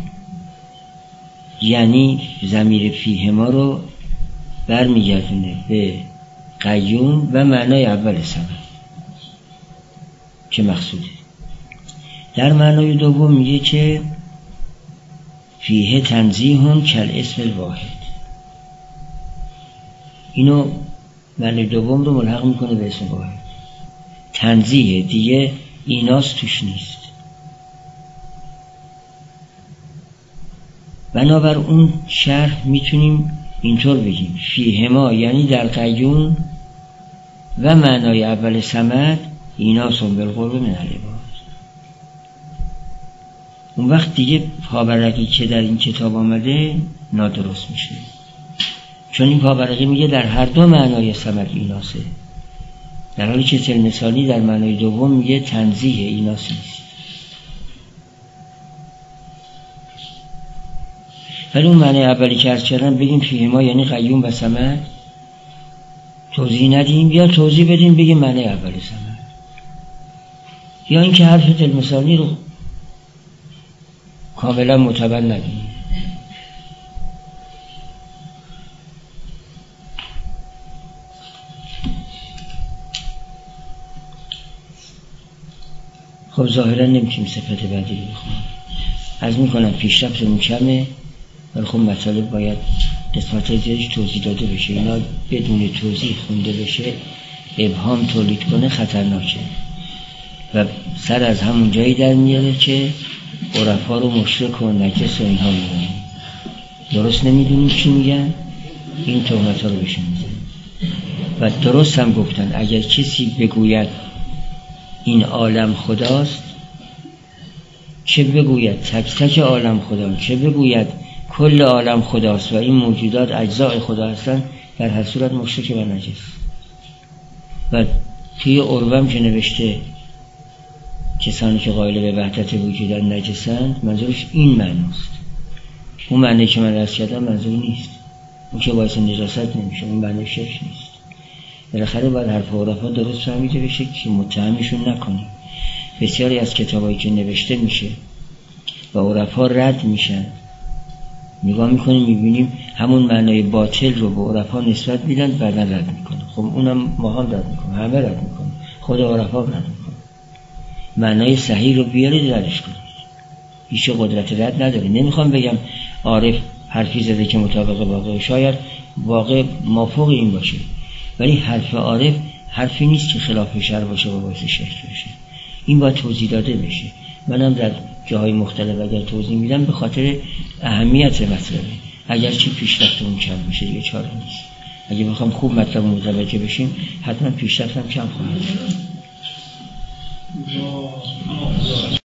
یعنی ضمیر فیهما رو برمیگردونه به قیوم و معنای اول صمد که مقصوده. در معنای دوم میگه که فیه تنزیه کالاسم الواحد. اینو معنی دوم رو ملحق میکنه به اسم واحد. تنزیه دیگه ایناس توش نیست. بنابر اون شرح میتونیم اینطور بگیم فیهما یعنی در قیوم و معنای اول صمد ایناسون بالقرب من العباد. اون وقت دیگه پاورقی که در این کتاب آمده نادرست میشه، چون این پاورقی میگه در هر دو معنای صمد ایناسه، در حالی که تلمسانی در معنای دوم میگه تنزیه ایناس نیست. ولی اون معنی اولی که عرض کردم بگیم فیهما یعنی قیوم و صمد، توضیح ندیم یا توضیح بدیم بگیم معنی اولی صمد، یا اینکه حرف تلمسانی رو کاملا معتبر ندیم. خب ظاهرا نمیتونیم صفت بعدی رو بخونیم. عرض میکنم پیشرفتمون کمه، ولی خب مطالب باید قسمت‌های زیادش توضیح داده بشه. اینا بدون توضیح خونده بشه ابهام تولید کنه خطرناکه و سر از همون جایی در میاره که عرفا رو مشرک و نجس و اینها میگن، درست نمیدونیم چی میگن، این تهمت ها رو بهشون میزنیم. و درست هم گفتن اگر کسی بگوید این عالم خداست، چه بگوید تک تک عالم خدا، چه بگوید کل عالم خداست و این موجودات اجزای خدا هستن، در هر صورت مشرک و نجس. و توی عربم که نوشته کسانی که قائل به وحدت وجودن نجسند، منظورش این معناست. اون معنی که من رأس کردم منظور نیست، اون که باعث نجاست نمیشه، اون معنی شرک نیست. بالاخره باید حرف عرفا درست فهمیده بشه که متهمشون نکنیم. بسیاری از کتابایی که نوشته میشه و عرفا رد میشن، نگاه میکنیم میبینیم همون معنای باطل رو به عرفا نسبت میدن، بعدا رد میکنه. خب اونم ما هم رد میکنه، همه رد میکنه، خود عرفا رد میکنه. معنای صحیح رو بیارید ردش کنید، هیچ قدرت رد نداره. نمیخوام بگم عارف حرفی زده که مطابق واقع، شاید واقع مافوق این باشه، ولی حرف عارف حرفی نیست که خلاف شرع باشه و باعث شرک بشه. این باید توضیح داده بشه. منم در جاهای مختلف اگر توضیح میدم به خاطر اهمیت مطلبه. اگر چی پیشرفتمون کم میشه دیگه چاره نیست. اگه بخوام خوب مطلب متوجه بشیم حتما پیشرفتم کم خواهد شد.